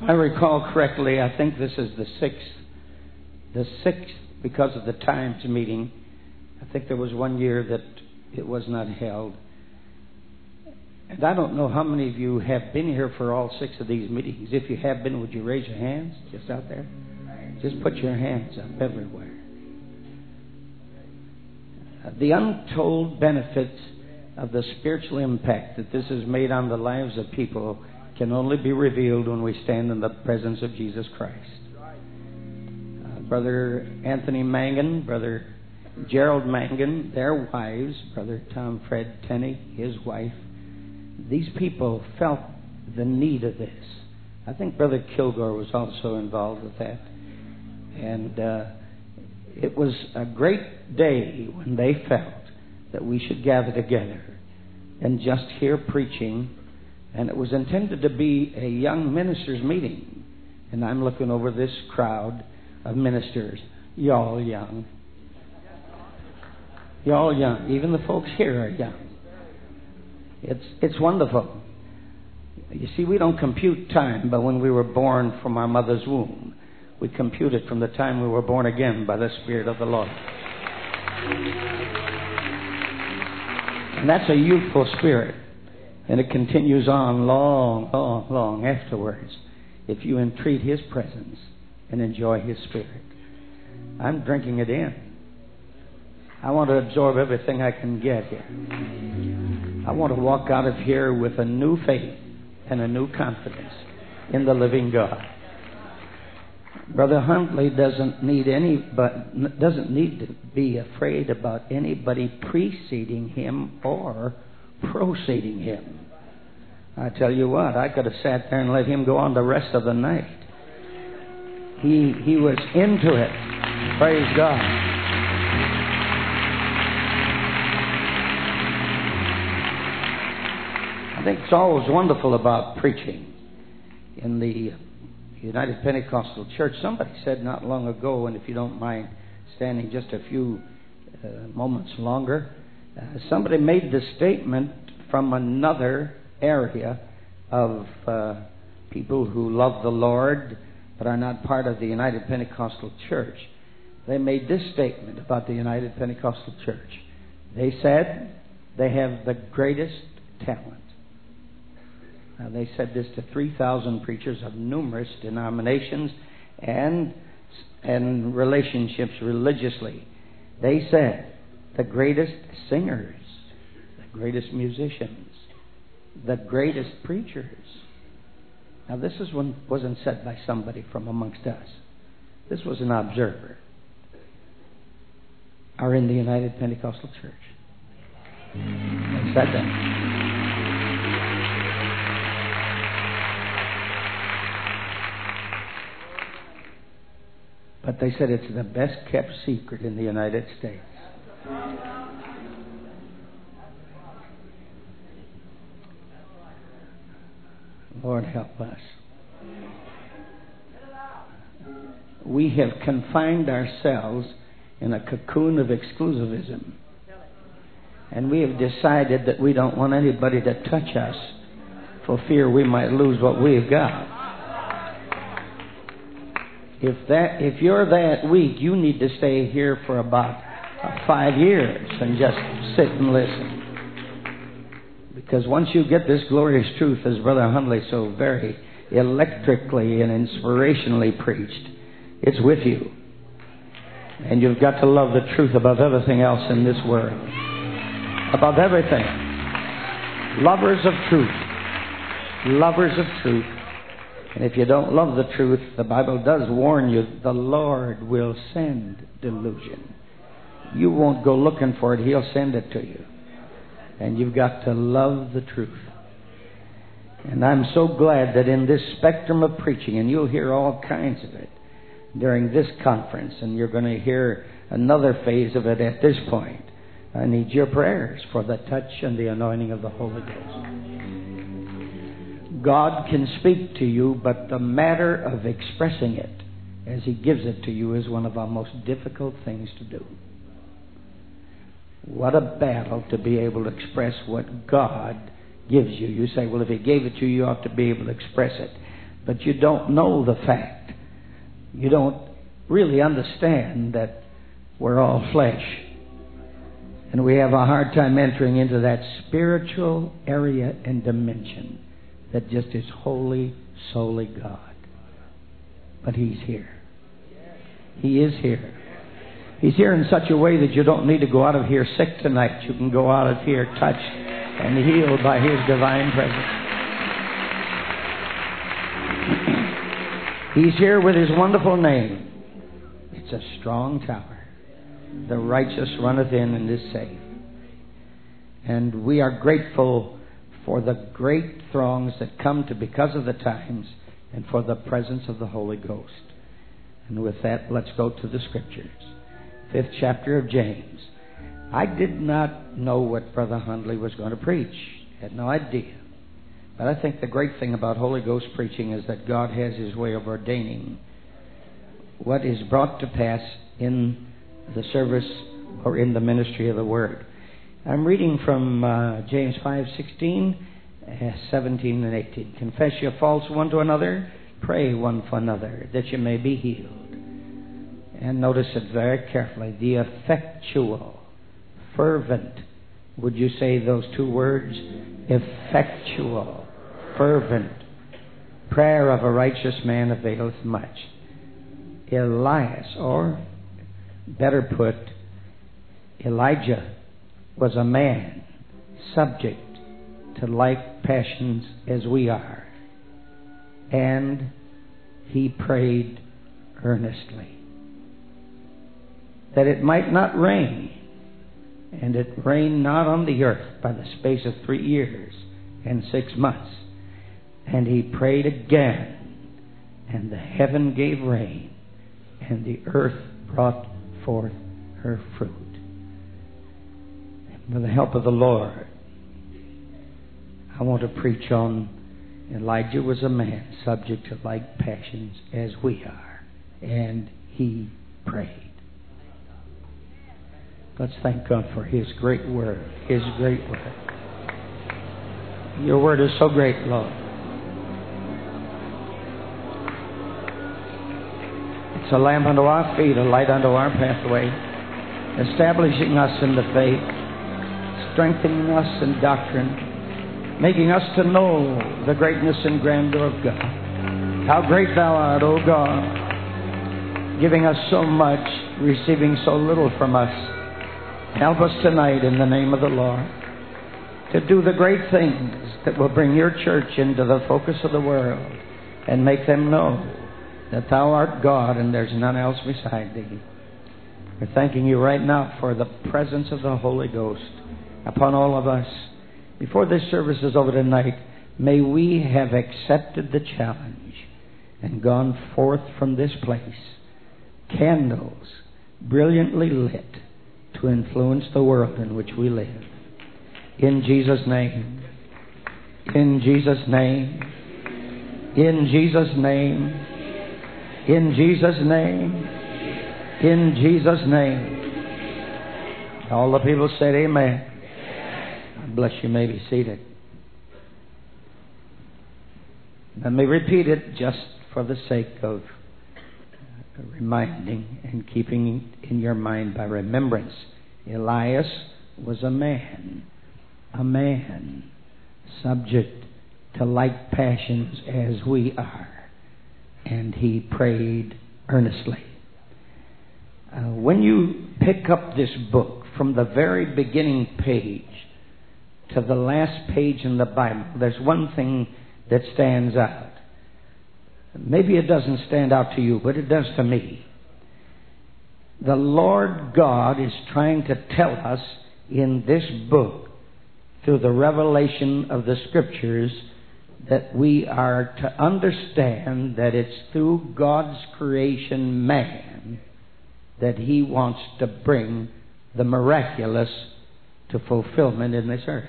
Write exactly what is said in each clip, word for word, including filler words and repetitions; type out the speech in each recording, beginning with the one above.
I recall correctly, I think this is the sixth, the sixth because of the Times meeting. I think there was one year that it was not held. And I don't know how many of you have been here for all six of these meetings. If you have been, would you raise your hands just out there? Just put your hands up everywhere. Uh, the untold benefits of the spiritual impact that this has made on the lives of people can only be revealed when we stand in the presence of Jesus Christ. Uh, Brother Anthony Mangan, Brother Gerald Mangan, their wives, Brother Tom Fred Tenney, his wife, these people felt the need of this. I think Brother Kilgore was also involved with that. And uh, it was a great day when they felt that we should gather together and just hear preaching. And it was intended to be a young ministers' meeting. And I'm looking over this crowd of ministers. Y'all young. Y'all young. Even the folks here are young. It's it's wonderful. You see, we don't compute time by when we were born from our mother's womb. We compute it from the time we were born again by the Spirit of the Lord. And that's a youthful spirit. And it continues on long, long, long afterwards if you entreat His presence and enjoy His Spirit. I'm drinking it in. I want to absorb everything I can get here. I want to walk out of here with a new faith and a new confidence in the living God. Brother Huntley doesn't need any, but doesn't need to be afraid about anybody preceding him or proceeding him. I tell you what, I could have sat there and let him go on the rest of the night. He he was into it. Praise God. I think it's always wonderful about preaching in the United Pentecostal Church. Somebody said not long ago, and if you don't mind standing just a few uh, moments longer, uh, somebody made the statement from another area of uh, people who love the Lord but are not part of the United Pentecostal Church. They made this statement about the United Pentecostal Church. They said they have the greatest talent. Now, they said this to three thousand preachers of numerous denominations and, and relationships religiously. They said the greatest singers, the greatest musicians, the greatest preachers. Now, this is one, wasn't said by somebody from amongst us. This was an observer. Are in the United Pentecostal Church. They said that. But they said it's the best kept secret in the United States. Lord, help us. We have confined ourselves in a cocoon of exclusivism. And we have decided that we don't want anybody to touch us for fear we might lose what we've got. If that, if you're that weak, you need to stay here for about uh, five years and just sit and listen. Because once you get this glorious truth, as Brother Hundley so very electrically and inspirationally preached, it's with you. And you've got to love the truth above everything else in this world. Above everything. Lovers of truth. Lovers of truth. And if you don't love the truth, the Bible does warn you, the Lord will send delusion. You won't go looking for it. He'll send it to you. And you've got to love the truth. And I'm so glad that in this spectrum of preaching, and you'll hear all kinds of it during this conference, and you're going to hear another phase of it at this point. I need your prayers for the touch and the anointing of the Holy Ghost. God can speak to you, but the matter of expressing it as He gives it to you is one of our most difficult things to do. What a battle to be able to express what God gives you. You say, well, if He gave it to you, you ought to be able to express it. but you don't know the fact. You don't really understand that we're all flesh. And we have a hard time entering into that spiritual area and dimension that just is wholly, solely God. But He's here. He is here. He's here in such a way that you don't need to go out of here sick tonight. You can go out of here touched and healed by His divine presence. He's here with His wonderful name. It's a strong tower. The righteous runneth in and is safe. And we are grateful for the great throngs that come to because of the times and for the presence of the Holy Ghost. And with that, let's go to the Scriptures. Fifth chapter of James. I did not know what Brother Hundley was going to preach. Had no idea. But I think the great thing about Holy Ghost preaching is that God has His way of ordaining what is brought to pass in the service or in the ministry of the Word. I'm reading from uh, James five sixteen, seventeen, and eighteen. Confess your faults one to another, pray one for another, that you may be healed. And notice it very carefully. The effectual, fervent, would you say those two words? Effectual, fervent prayer of a righteous man availeth much. Elias, or better put, Elijah was a man subject to like passions as we are. And he prayed earnestly that it might not rain. And it rained not on the earth by the space of three years and six months. And he prayed again, and the heaven gave rain, and the earth brought forth her fruit. With the help of the Lord, I want to preach on Elijah was a man subject to like passions as we are, and he prayed. Let's thank God for His great word, His great word. Your word is so great, Lord. It's a lamp unto our feet, a light unto our pathway, establishing us in the faith, strengthening us in doctrine, making us to know the greatness and grandeur of God. How great Thou art, O God, giving us so much, receiving so little from us. Help us tonight in the name of the Lord to do the great things that will bring Your church into the focus of the world and make them know that Thou art God and there's none else beside Thee. We're thanking You right now for the presence of the Holy Ghost upon all of us. Before this service is over tonight, may we have accepted the challenge and gone forth from this place, candles brilliantly lit, to influence the world in which we live. In Jesus' name. In Jesus' name. In Jesus' name. In Jesus' name. In Jesus' name. All the people said amen. God bless you. May be seated. Let me repeat it just for the sake of reminding and keeping in your mind by remembrance. Elias was a man, a man subject to like passions as we are, and he prayed earnestly. Uh, when you pick up this book from the very beginning page to the last page in the Bible, there's one thing that stands out. Maybe it doesn't stand out to you, but it does to me. The Lord God is trying to tell us in this book, through the revelation of the Scriptures, that we are to understand that it's through God's creation, man, that He wants to bring the miraculous to fulfillment in this earth.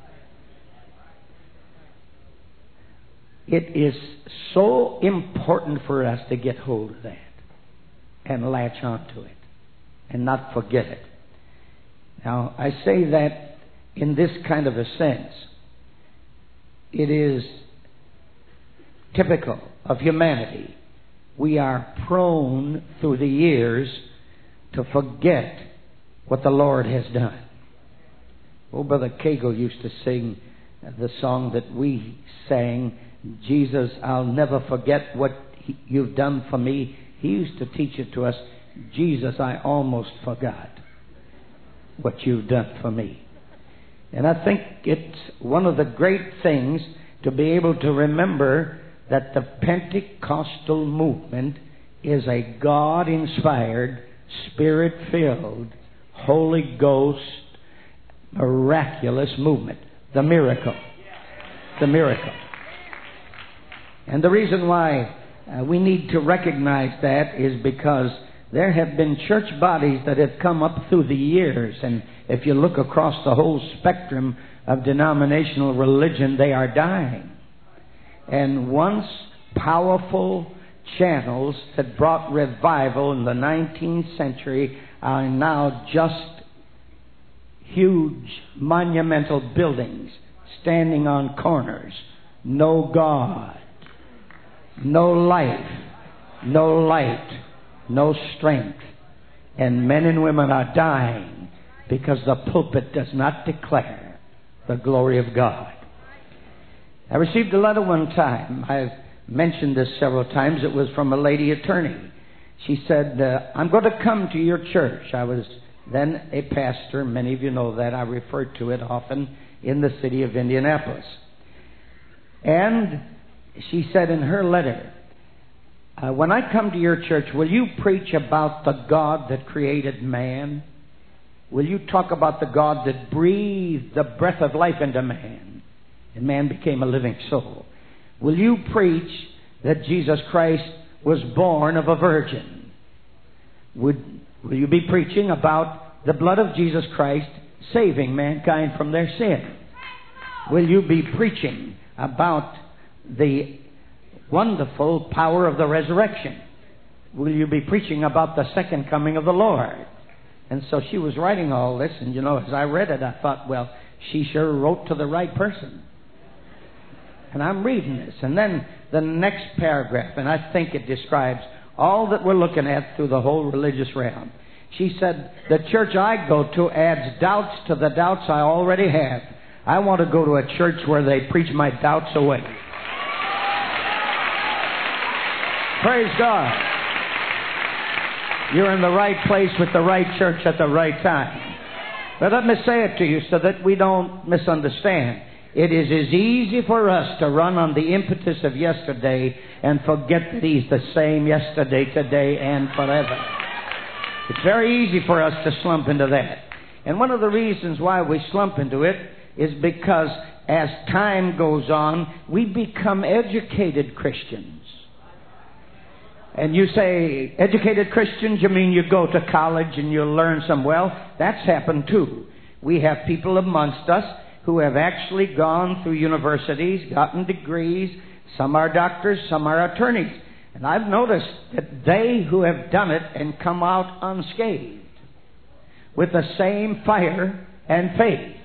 It is so important for us to get hold of that and latch onto it and not forget it. Now, I say that in this kind of a sense. It is typical of humanity. We are prone through the years to forget what the Lord has done. Oh, Brother Cagle used to sing the song that we sang, Jesus, I'll never forget what he, you've done for me. He used to teach it to us, Jesus, I almost forgot what you've done for me. And I think it's one of the great things to be able to remember that the Pentecostal movement is a God-inspired, Spirit-filled, Holy Ghost, miraculous movement. The miracle. The miracle. And the reason why uh, we need to recognize that is because there have been church bodies that have come up through the years, and if you look across the whole spectrum of denominational religion, they are dying. And once powerful channels that brought revival in the nineteenth century are now just huge monumental buildings standing on corners. No God, no life, no light, no strength. And men and women are dying because the pulpit does not declare the glory of God. I received a letter one time. I've mentioned this several times. It was from a lady attorney. She said, uh, I'm going to come to your church. I was then a pastor. Many of you know that. I referred to it often in the city of Indianapolis. And she said in her letter, uh, when I come to your church, will you preach about the God that created man? Will you talk about the God that breathed the breath of life into man, and man became a living soul? Will you preach that Jesus Christ was born of a virgin? Would, will you be preaching about the blood of Jesus Christ saving mankind from their sin? Will you be preaching about the wonderful power of the resurrection? Will you be preaching about the second coming of the Lord? And so she was writing all this, and you know, as I read it, I thought, well, she sure wrote to the right person. And I'm reading this, and then the next paragraph, and I think it describes all that we're looking at through the whole religious realm. She said, the church I go to adds doubts to the doubts I already have. I want to go to a church where they preach my doubts away. Praise God. You're in the right place with the right church at the right time. But let me say it to you so that we don't misunderstand. It is as easy for us to run on the impetus of yesterday and forget that He's the same yesterday, today, and forever. It's very easy for us to slump into that. And one of the reasons why we slump into it is because as time goes on, we become educated Christians. And you say, educated Christians, you mean you go to college and you learn some? Well, that's happened too. We have people amongst us who have actually gone through universities, gotten degrees. Some are doctors, some are attorneys. And I've noticed that they who have done it and come out unscathed with the same fire and faith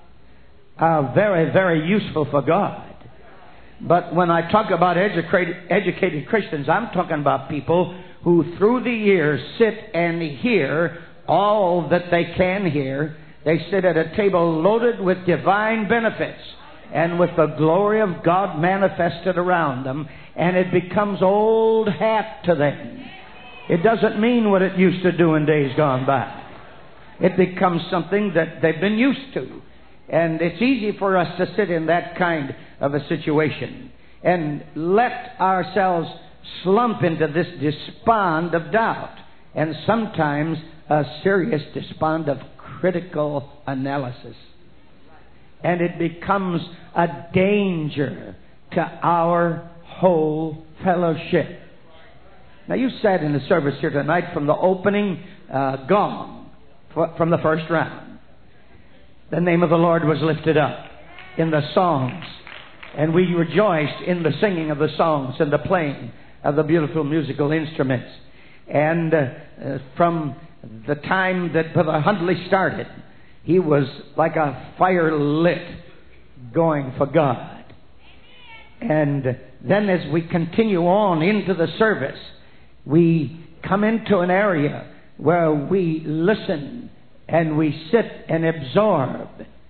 are very, very useful for God. But when I talk about educated, educated Christians, I'm talking about people who through the years sit and hear all that they can hear. They sit at a table loaded with divine benefits and with the glory of God manifested around them, and it becomes old hat to them. It doesn't mean what it used to do in days gone by. It becomes something that they've been used to. And it's easy for us to sit in that kind of a situation and let ourselves slump into this despond of doubt, and sometimes a serious despond of critical analysis. And it becomes a danger to our whole fellowship. Now, you sat in the service here tonight from the opening uh, gong, from the first round. The name of the Lord was lifted up in the songs, and we rejoiced in the singing of the songs and the playing of the beautiful musical instruments. And uh, uh, from the time that Brother Hundley started, he was like a fire lit going for God. And then as we continue on into the service, we come into an area where we listen and we sit and absorb.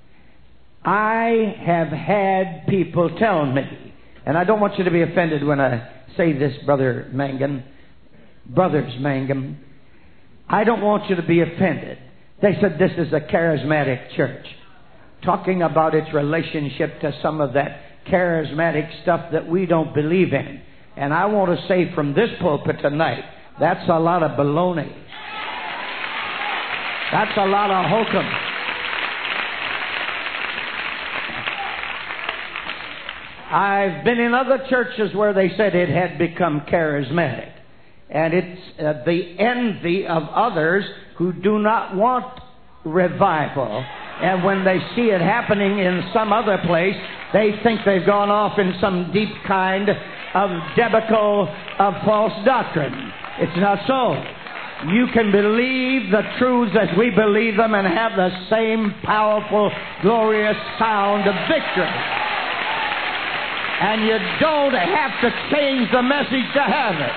I have had people tell me, and I don't want you to be offended when I say this, Brother Mangum, Brothers Mangum, I don't want you to be offended. They said this is a charismatic church, talking about its relationship to some of that charismatic stuff that we don't believe in. And I want to say from this pulpit tonight, that's a lot of baloney. That's a lot of hokum. I've been in other churches where they said it had become charismatic. And it's uh, the envy of others who do not want revival. And when they see it happening in some other place, they think they've gone off in some deep kind of debacle of false doctrine. It's not so. You can believe the truths as we believe them and have the same powerful, glorious sound of victory. And you don't have to change the message to have it.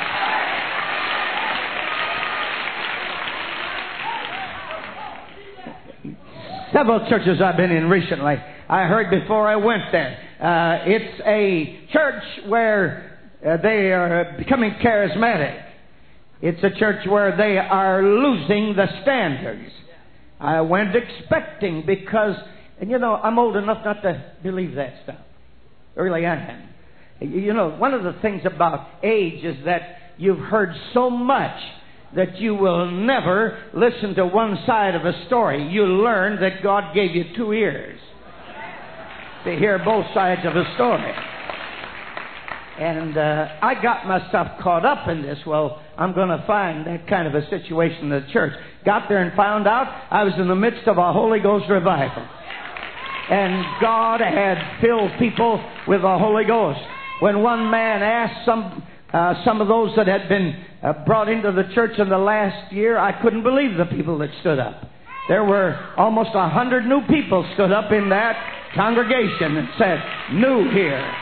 Several churches I've been in recently, I heard before I went there, uh, it's a church where uh, they are becoming charismatic. It's a church where they are losing the standards. I went expecting because, and you know, I'm old enough not to believe that stuff. Really I am. You know, one of the things about age is that you've heard so much that you will never listen to one side of a story. You learn that God gave you two ears to hear both sides of a story. And uh, I got myself caught up in this. Well, I'm going to find that kind of a situation in the church. Got there and found out I was in the midst of a Holy Ghost revival. And God had filled people with the Holy Ghost. When one man asked some uh, some of those that had been uh, brought into the church in the last year, I couldn't believe the people that stood up. There were almost a hundred new people stood up in that congregation and said, new here.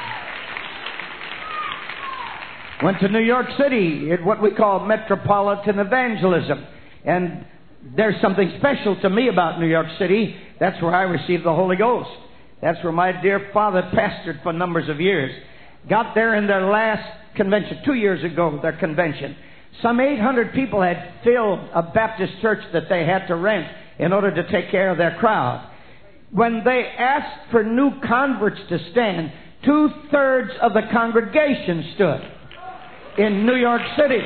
Went to New York City at what we call metropolitan evangelism. And there's something special to me about New York City. That's where I received the Holy Ghost. That's where my dear father pastored for numbers of years. Got there in their last convention, two years ago, their convention. Some eight hundred people had filled a Baptist church that they had to rent in order to take care of their crowd. When they asked for new converts to stand, two-thirds of the congregation stood in New York City.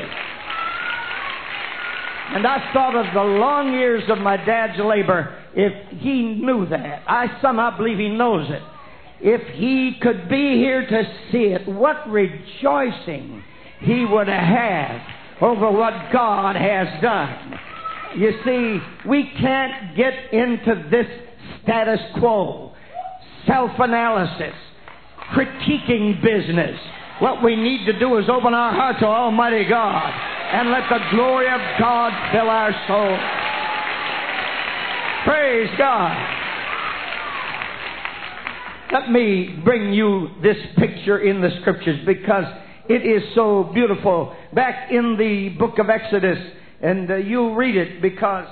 And I thought of the long years of my dad's labor. If he knew that, I somehow believe he knows it. If he could be here to see it, what rejoicing he would have over what God has done. You see, we can't get into this status quo, self-analysis, critiquing business. What we need to do is open our heart to Almighty God and let the glory of God fill our soul. Praise God. Let me bring you this picture in the Scriptures because it is so beautiful. Back in the book of Exodus, and uh, you'll read it because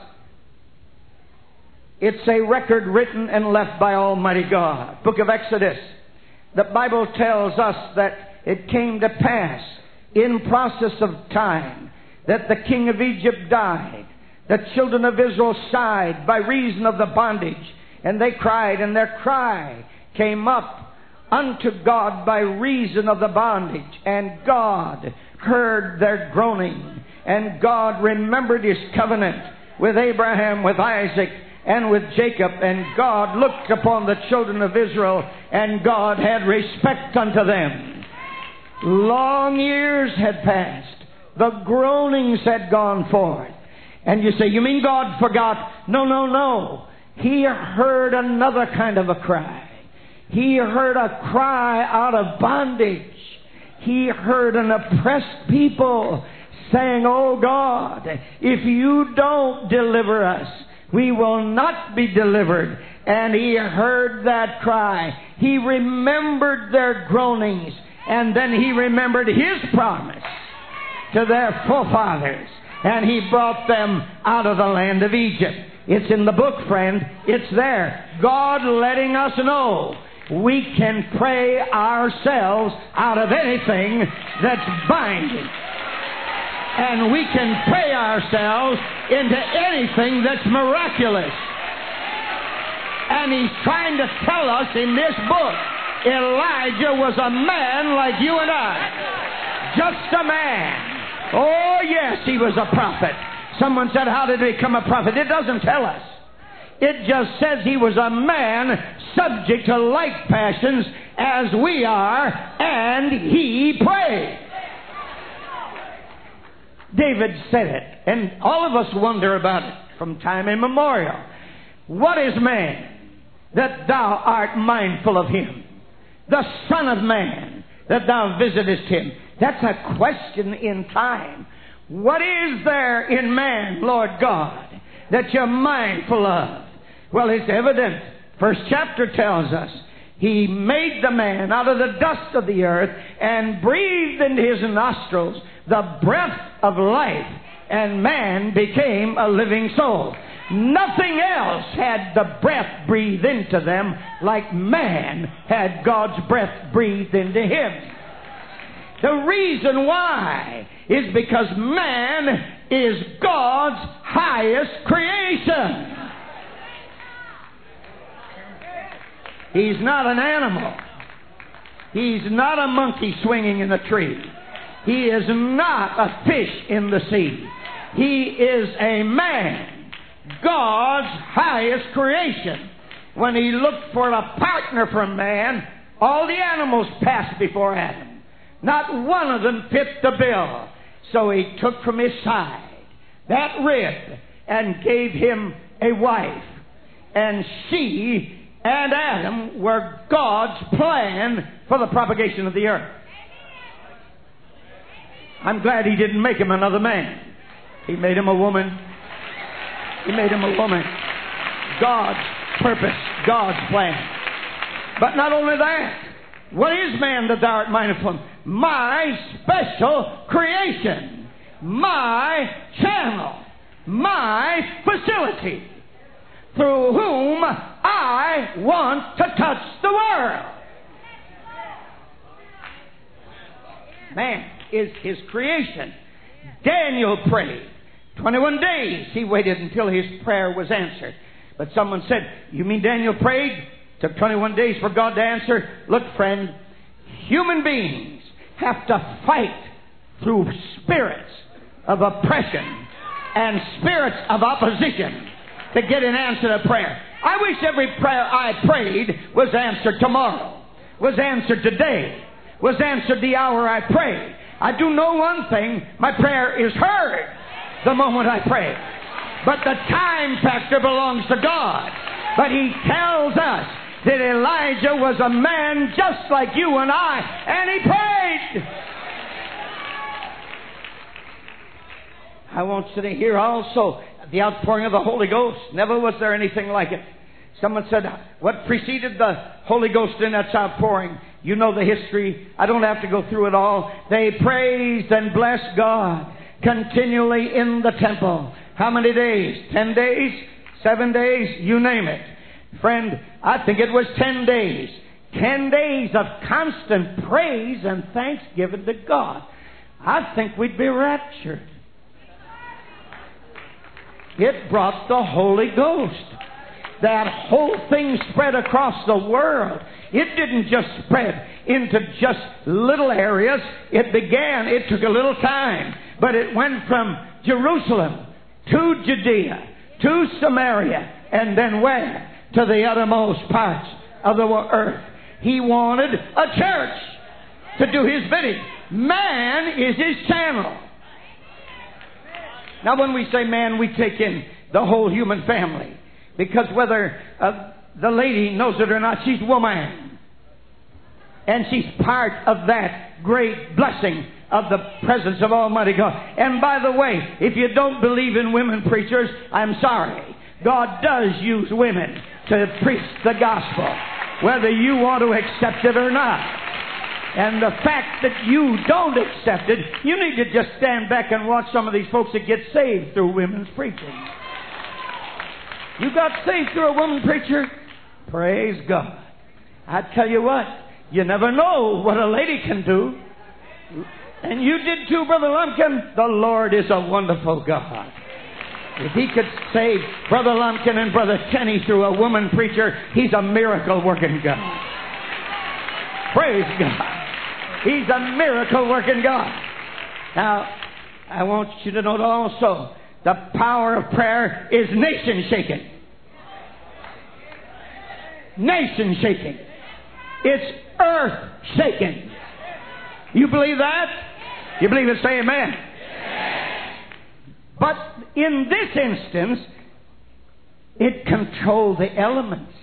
it's a record written and left by Almighty God. Book of Exodus. The Bible tells us that it came to pass in process of time that the king of Egypt died. The children of Israel sighed by reason of the bondage, and they cried, and their cry came up unto God by reason of the bondage. And God heard their groaning, and God remembered His covenant with Abraham, with Isaac, and with Jacob. And God looked upon the children of Israel, and God had respect unto them. Long years had passed. The groanings had gone forth. And you say, you mean God forgot? No, no, no. He heard another kind of a cry. He heard a cry out of bondage. He heard an oppressed people saying, oh God, if you don't deliver us, we will not be delivered. And He heard that cry. He remembered their groanings. And then He remembered His promise to their forefathers, and He brought them out of the land of Egypt. It's in the book, friend. It's there. God letting us know we can pray ourselves out of anything that's binding. And we can pray ourselves into anything that's miraculous. And He's trying to tell us in this book, Elijah was a man like you and I. Just a man. Oh, yes, he was a prophet. Someone said, how did he become a prophet? It doesn't tell us. It just says he was a man subject to like passions as we are, and he prayed. David said it, and all of us wonder about it from time immemorial. What is man that thou art mindful of him? The Son of Man that thou visitest him. That's a question in time. What is there in man, Lord God, that you're mindful of? Well, it's evident. First chapter tells us He made the man out of the dust of the earth and breathed into his nostrils the breath of life, and man became a living soul. Nothing else had the breath breathed into them like man had God's breath breathed into him. The reason why is because man is God's highest creation. He's not an animal. He's not a monkey swinging in a tree. He is not a fish in the sea. He is a man, God's highest creation. When He looked for a partner for man, all the animals passed before Adam. Not one of them fit the bill. So He took from his side that rib and gave him a wife. And she and Adam were God's plan for the propagation of the earth. I'm glad He didn't make him another man. He made him a woman. He made him a woman. God's purpose, God's plan. But not only that, what is man that thou art mindful of him? My special creation. My channel. My facility. Through whom I want to touch the world. Man is His creation. Daniel prayed. twenty-one days he waited until his prayer was answered. But someone said, you mean Daniel prayed? Took twenty-one days for God to answer? Look, friend, human beings have to fight through spirits of oppression and spirits of opposition to get an answer to prayer. I wish every prayer I prayed was answered tomorrow, was answered today, was answered the hour I prayed. I do know one thing, my prayer is heard the moment I pray. But the time factor belongs to God. But He tells us that Elijah was a man just like you and I, and he prayed. I want you to hear also the outpouring of the Holy Ghost. Never was there anything like it. Someone said, what preceded the Holy Ghost in that outpouring? You know the history. I don't have to go through it all. They praised and blessed God continually in the temple. How many days? Ten days? Seven days? You name it. Friend, I think it was ten days. Ten days of constant praise and thanksgiving to God. I think we'd be raptured. It brought the Holy Ghost. That whole thing spread across the world. It didn't just spread into just little areas. It began, it took a little time, but it went from Jerusalem to Judea, to Samaria, and then where? To the uttermost parts of the earth. He wanted a church to do His bidding. Man is His channel. Now when we say man, we take in the whole human family. Because whether uh, the lady knows it or not, she's woman. And she's part of that great blessing of the presence of Almighty God. And by the way, if you don't believe in women preachers, I'm sorry. God does use women to preach the gospel, whether you want to accept it or not. And the fact that you don't accept it, you need to just stand back and watch some of these folks that get saved through women's preaching. You got saved through a woman preacher? Praise God. I tell you what, you never know what a lady can do. And you did too, Brother Lumpkin. The Lord is a wonderful God. If He could save Brother Lumpkin and Brother Kenny through a woman preacher, He's a miracle working God. Praise God. He's a miracle working God. Now, I want you to note also, the power of prayer is nation shaking. Nation shaking. It's earth shaking. You believe that? You believe it? Say amen. But in this instance, it controlled the elements.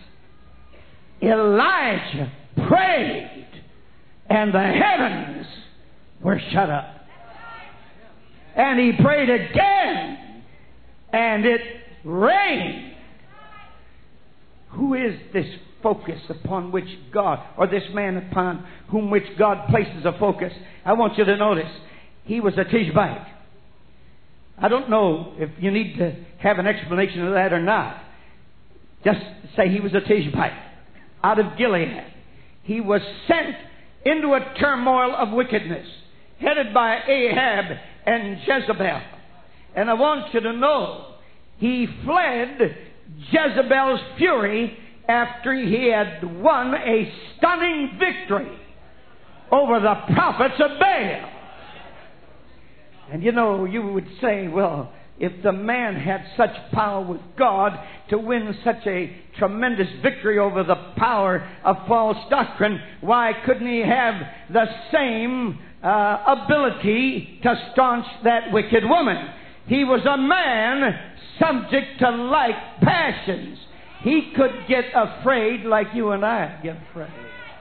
Elijah prayed, and the heavens were shut up. And he prayed again, and it rained. Who is this focus upon which God, or this man upon whom which God places a focus? I want you to notice, he was a Tishbite. I don't know if you need to have an explanation of that or not. Just say he was a Tishbite out of Gilead. He was sent into a turmoil of wickedness, headed by Ahab and Jezebel. And I want you to know, he fled Jezebel's fury after he had won a stunning victory over the prophets of Baal. And you know, you would say, well, if the man had such power with God to win such a tremendous victory over the power of false doctrine, why couldn't he have the same uh, ability to staunch that wicked woman? He was a man subject to like passions. He could get afraid like you and I get afraid.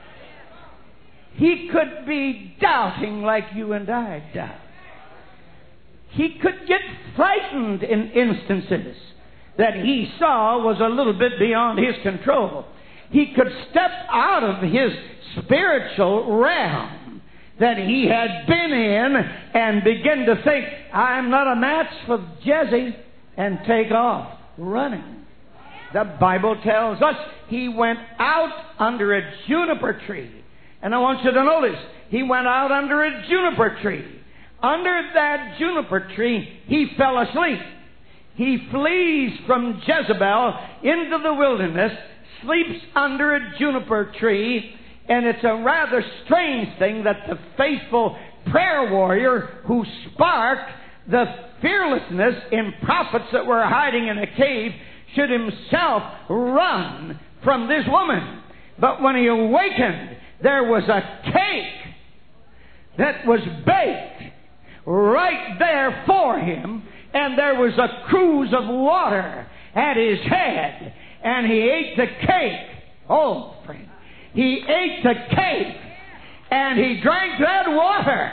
He could be doubting like you and I doubt. He could get frightened in instances that he saw was a little bit beyond his control. He could step out of his spiritual realm that he had been in and begin to think, I'm not a match for Jesse, and take off running. The Bible tells us he went out under a juniper tree. And I want you to notice, he went out under a juniper tree. Under that juniper tree, he fell asleep. He flees from Jezebel into the wilderness, sleeps under a juniper tree, and it's a rather strange thing that the faithful prayer warrior who sparked the fearlessness in prophets that were hiding in a cave should himself run from this woman. But when he awakened, there was a cake that was baked right there for him, and there was a cruse of water at his head, and he ate the cake. Oh, friend, he ate the cake, and he drank that water.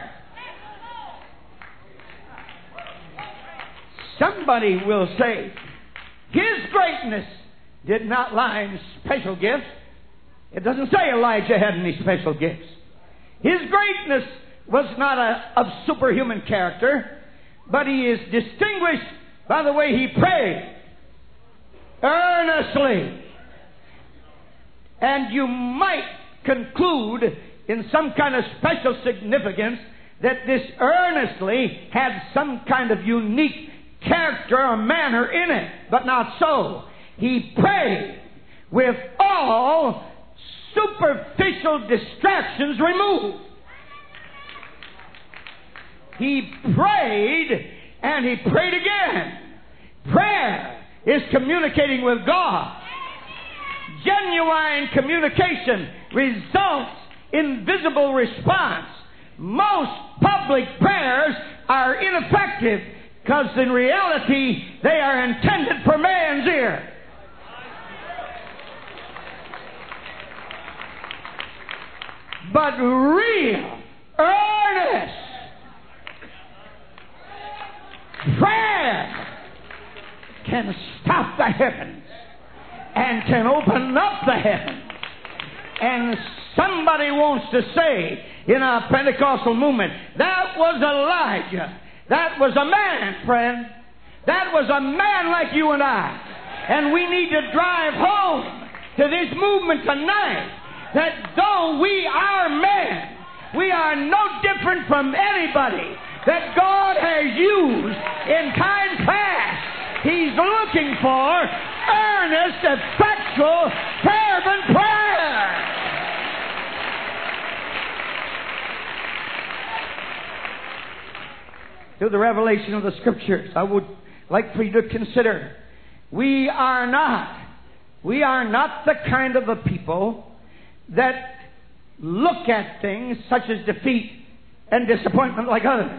Somebody will say, his greatness did not lie in special gifts. It doesn't say Elijah had any special gifts. His greatness was not a, of superhuman character, but he is distinguished by the way he prayed earnestly. And you might conclude in some kind of special significance that this earnestly had some kind of unique character or manner in it, but not so. He prayed with all superficial distractions removed. He prayed, and he prayed again. Prayer is communicating with God. Genuine communication results in visible response. Most public prayers are ineffective because in reality they are intended for man's ear. But real, earnest prayer can stop the heavens and can open up the heavens and Somebody wants to say in our Pentecostal movement, that was Elijah. That was a man, friend. That was a man like you and I. And we need to drive home to this movement tonight that though we are men, we are no different from anybody that God has used in time past. He's looking for earnest, effectual, fervent prayer. Through the revelation of the Scriptures, I would like for you to consider, we are not, we are not the kind of a people that look at things such as defeat and disappointment like others.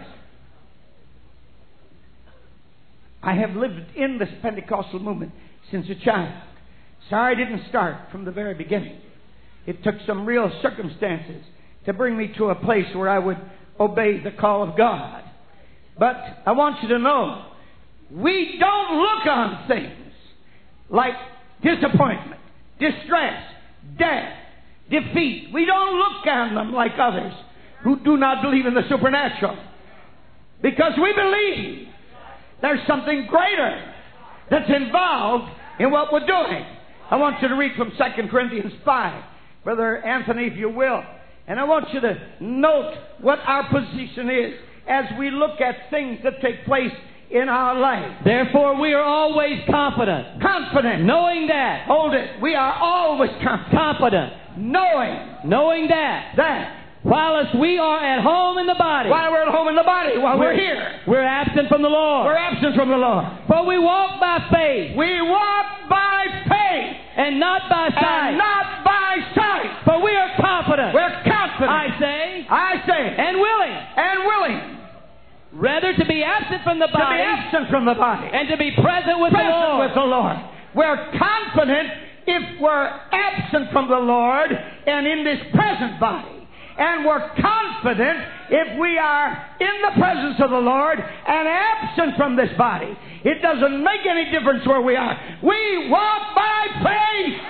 I have lived in this Pentecostal movement since a child. Sorry I didn't start from the very beginning. It took some real circumstances to bring me to a place where I would obey the call of God. But I want you to know, we don't look on things like disappointment, distress, death, defeat. We don't look on them like others who do not believe in the supernatural. Because we believe there's something greater that's involved in what we're doing. I want you to read from Second Corinthians five, Brother Anthony, if you will. And I want you to note what our position is as we look at things that take place in our life. Therefore, we are always confident. Confident. Knowing that. Hold it. We are always confident. Confident. Knowing. Knowing that. That. Whilst we are at home in the body. While we're at home in the body. While we're, we're here. We're absent from the Lord. We're absent from the Lord. For we walk by faith. We walk by faith. And not by sight. And not by sight. For we are confident. We're confident. I say. I say. And willing. And willing. Rather to be absent from the body. To be absent from the body. And to be present with present the Lord. with the Lord. We're confident if we're absent from the Lord and in this present body. And we're confident if we are in the presence of the Lord and absent from this body. It doesn't make any difference where we are. We walk by faith.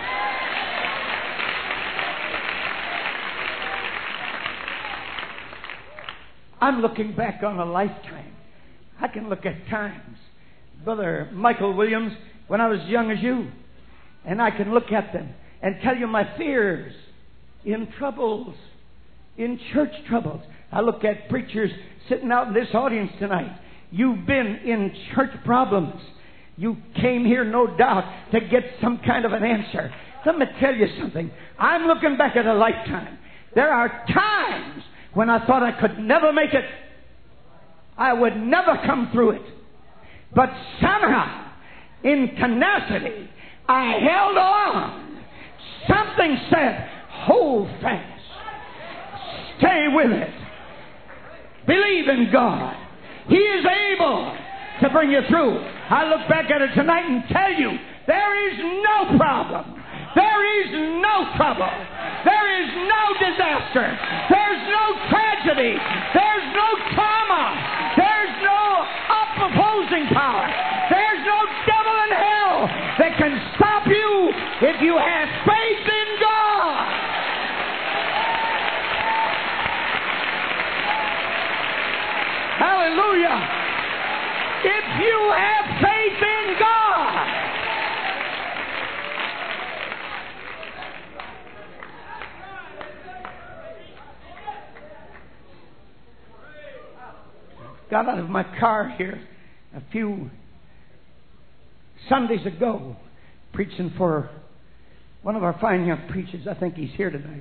I'm looking back on a lifetime. I can look at times. Brother Michael Williams, when I was young as you, and I can look at them and tell you my fears in troubles, in church troubles. I look at preachers sitting out in this audience tonight. You've been in church problems. You came here, no doubt, to get some kind of an answer. Let me tell you something. I'm looking back at a lifetime. There are times when I thought I could never make it. I would never come through it. But somehow, in tenacity, I held on. Something said, hold fast. Stay with it. Believe in God. He is able to bring you through. I look back at it tonight and tell you, there is no problem. There is no trouble. There is no disaster. There's no tragedy. There's no trauma. There's no opposing power. There's no devil in hell that can stop you if you have faith in God. Hallelujah. If you have faith in God. Got out of my car here a few Sundays ago preaching for one of our fine young preachers. I think he's here tonight.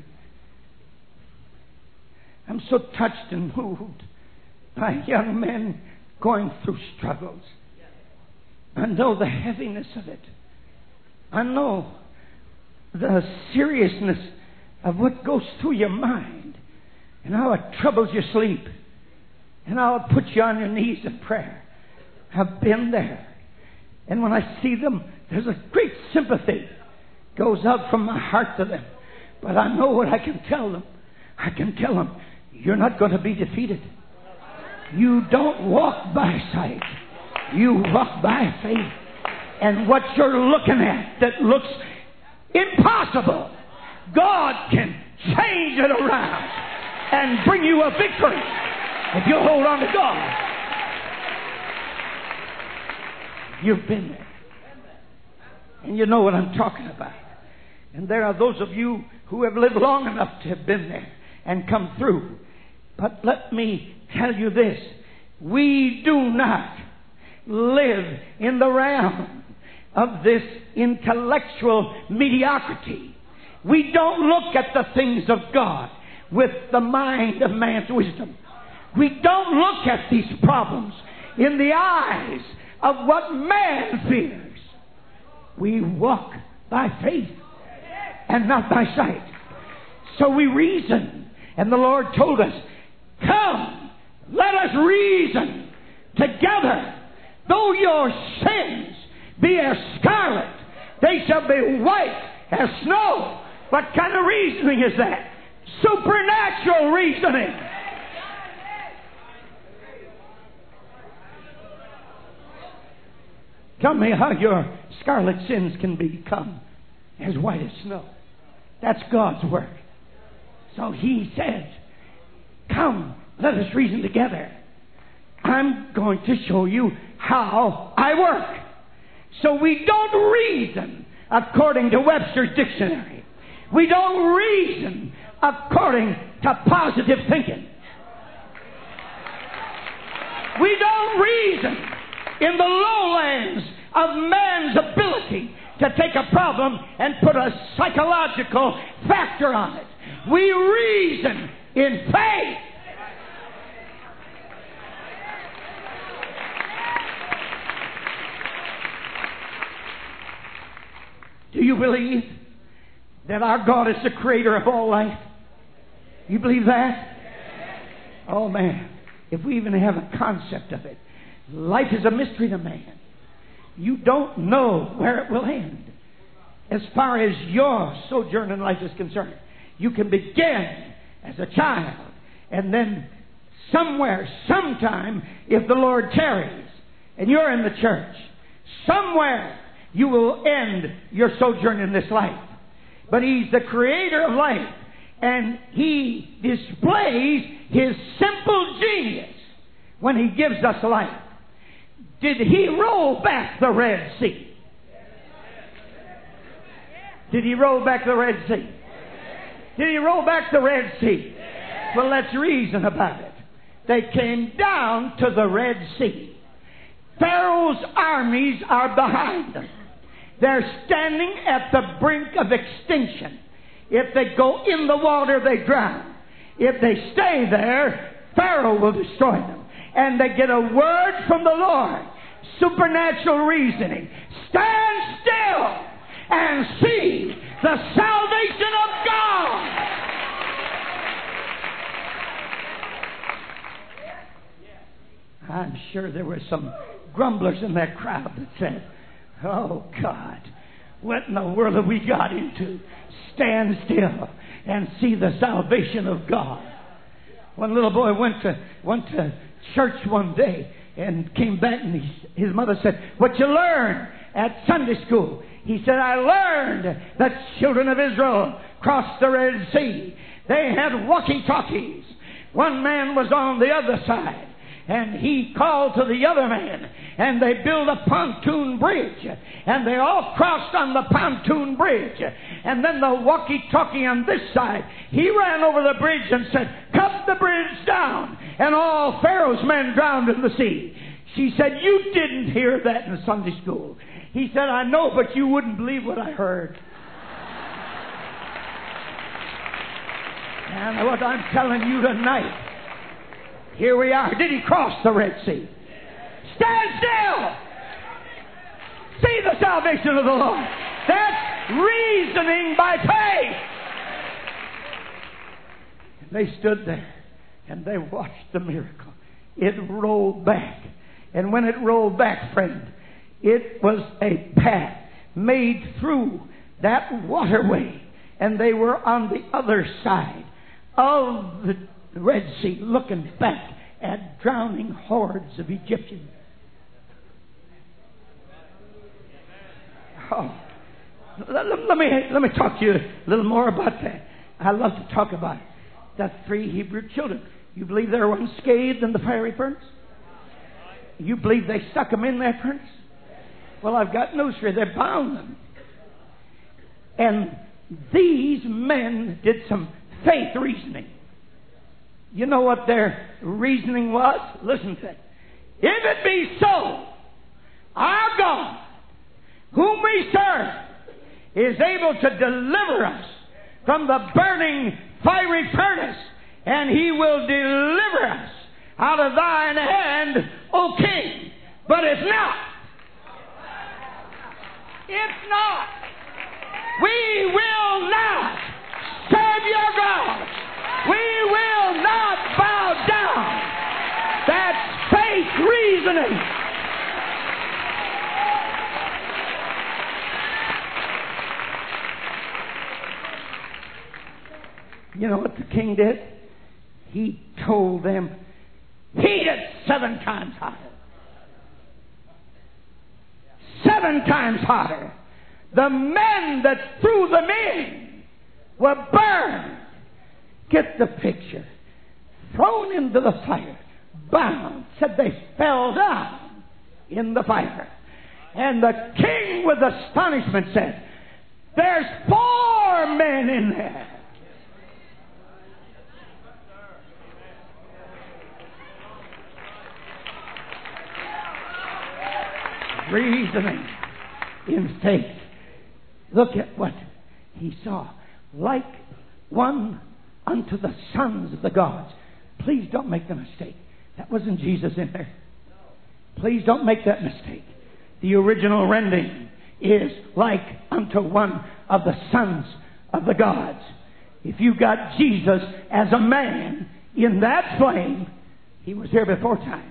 I'm so touched and moved by young men going through struggles. I know the heaviness of it. I know the seriousness of what goes through your mind and how it troubles your sleep and how it puts you on your knees in prayer. I've been there. And when I see them, there's a great sympathy goes out from my heart to them. But I know what I can tell them. I can tell them, you're not going to be defeated. You don't walk by sight. You walk by faith. And what you're looking at that looks impossible, God can change it around and bring you a victory if you'll hold on to God. You've been there. And you know what I'm talking about. And there are those of you who have lived long enough to have been there and come through. But let me tell you this. We do not live in the realm of this intellectual mediocrity. We don't look at the things of God with the mind of man's wisdom. We don't look at these problems in the eyes of what man fears. We walk by faith and not by sight. So we reason. And the Lord told us, come, let us reason together. Though your sins be as scarlet, they shall be white as snow. What kind of reasoning is that? Supernatural reasoning. Tell me how your scarlet sins can become as white as snow. That's God's work. So He says, come, let us reason together. I'm going to show you how I work. So we don't reason according to Webster's dictionary. We don't reason according to positive thinking. We don't reason in the lowlands of man's ability to take a problem and put a psychological factor on it. We reason in faith. Do you believe that our God is the creator of all life? You believe that? Oh man, if we even have a concept of it. Life is a mystery to man. You don't know where it will end. As far as your sojourn in life is concerned, you can begin as a child, and then somewhere, sometime, if the Lord tarries, and you're in the church, somewhere you will end your sojourn in this life. But He's the creator of life, and He displays His simple genius when He gives us life. Did He roll back the Red Sea? Did He roll back the Red Sea? Did He roll back the Red Sea? Well, let's reason about it. They came down to the Red Sea. Pharaoh's armies are behind them. They're standing at the brink of extinction. If they go in the water, they drown. If they stay there, Pharaoh will destroy them. And they get a word from the Lord. Supernatural reasoning. Stand still and see the salvation of God. I'm sure there were some grumblers in that crowd that said, oh God, what in the world have we got into? Stand still and see the salvation of God. One little boy went to went to church one day and came back, and he, his mother said, what you learn at Sunday school? He said, I learned that children of Israel crossed the Red Sea. They had walkie-talkies. One man was on the other side, and he called to the other man, and they built a pontoon bridge, and they all crossed on the pontoon bridge. And then the walkie-talkie on this side, he ran over the bridge and said, cut the bridge down, and all Pharaoh's men drowned in the sea. She said, you didn't hear that in Sunday school. He said, I know, but you wouldn't believe what I heard. And what I'm telling you tonight, here we are. Did he cross the Red Sea? Stand still. See the salvation of the Lord. That's reasoning by faith. And they stood there and they watched the miracle. It rolled back. And when it rolled back, friend, it was a path made through that waterway. And they were on the other side of the Red Sea, looking back at drowning hordes of Egyptians. Oh, let, let me let me talk to you a little more about that. I love to talk about it. The three Hebrew children. You believe they were unscathed in the fiery furnace? You believe they stuck them in that furnace? Well, I've got news for you. They bound them. And these men did some faith reasoning. You know what their reasoning was? Listen to it. If it be so, our God, whom we serve, is able to deliver us from the burning fiery furnace, and He will deliver us out of thine hand, O King. But it's not. It's not. We will not serve your God. We will not bow down. That's faith reasoning. You know what the king did? He told them, heat it seven times hotter. Seven times hotter. The men that threw them in were burned. Get the picture. Thrown into the fire. Bound. Said they fell down in the fire. And the king with astonishment said, there's four men in there. Reasoning in faith. Look at what he saw. Like one unto the sons of the gods. Please don't make the mistake. That wasn't Jesus in there. Please don't make that mistake. The original rendering is like unto one of the sons of the gods. If you got Jesus as a man in that flame, He was here before time.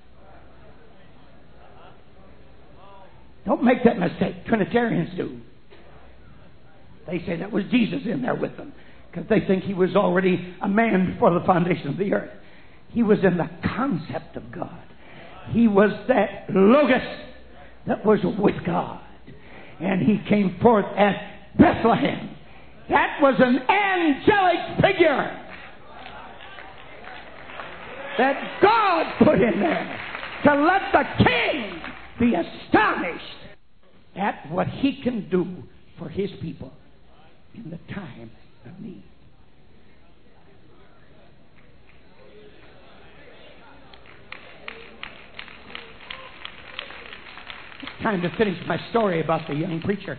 Don't make that mistake. Trinitarians do. They say that was Jesus in there with them because they think He was already a man before the foundation of the earth. He was in the concept of God. He was that Logos that was with God. And He came forth at Bethlehem. That was an angelic figure that God put in there to let the king be astonished at what He can do for His people in the time of need. It's time to finish my story about the young preacher.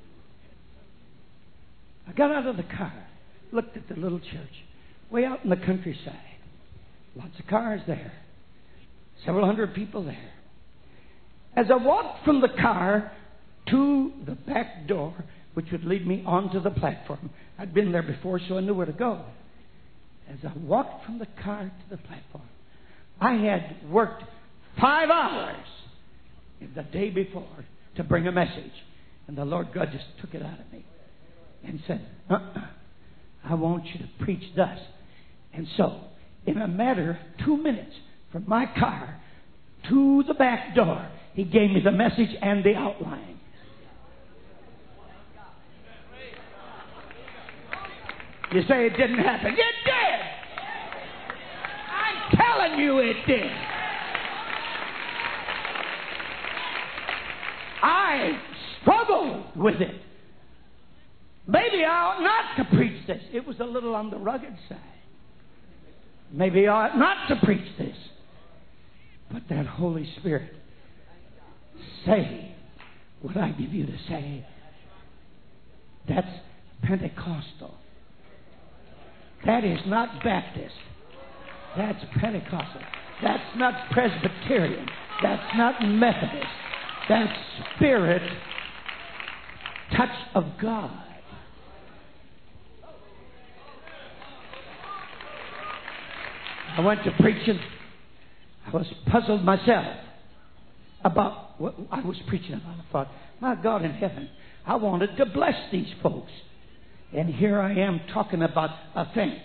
I got out of the car, looked at the little church, way out in the countryside. Lots of cars there. Several hundred people there. As I walked from the car to the back door, which would lead me onto the platform, I'd been there before, so I knew where to go. As I walked from the car to the platform, I had worked five hours the day before to bring a message. And the Lord God just took it out of me and said, uh-uh, I want you to preach thus. And so, in a matter of two minutes, from my car to the back door, He gave me the message and the outline. You say it didn't happen. It did! I'm telling you it did. I struggled with it. Maybe I ought not to preach this. It was a little on the rugged side. Maybe I ought not to preach this. But that Holy Spirit, say what I give you to say. That's Pentecostal. That is not Baptist. That's Pentecostal. That's not Presbyterian. That's not Methodist. That's Spirit touch of God. I went to preaching. I was puzzled myself about what I was preaching about. I thought, my God in heaven, I wanted to bless these folks. And here I am talking about offense.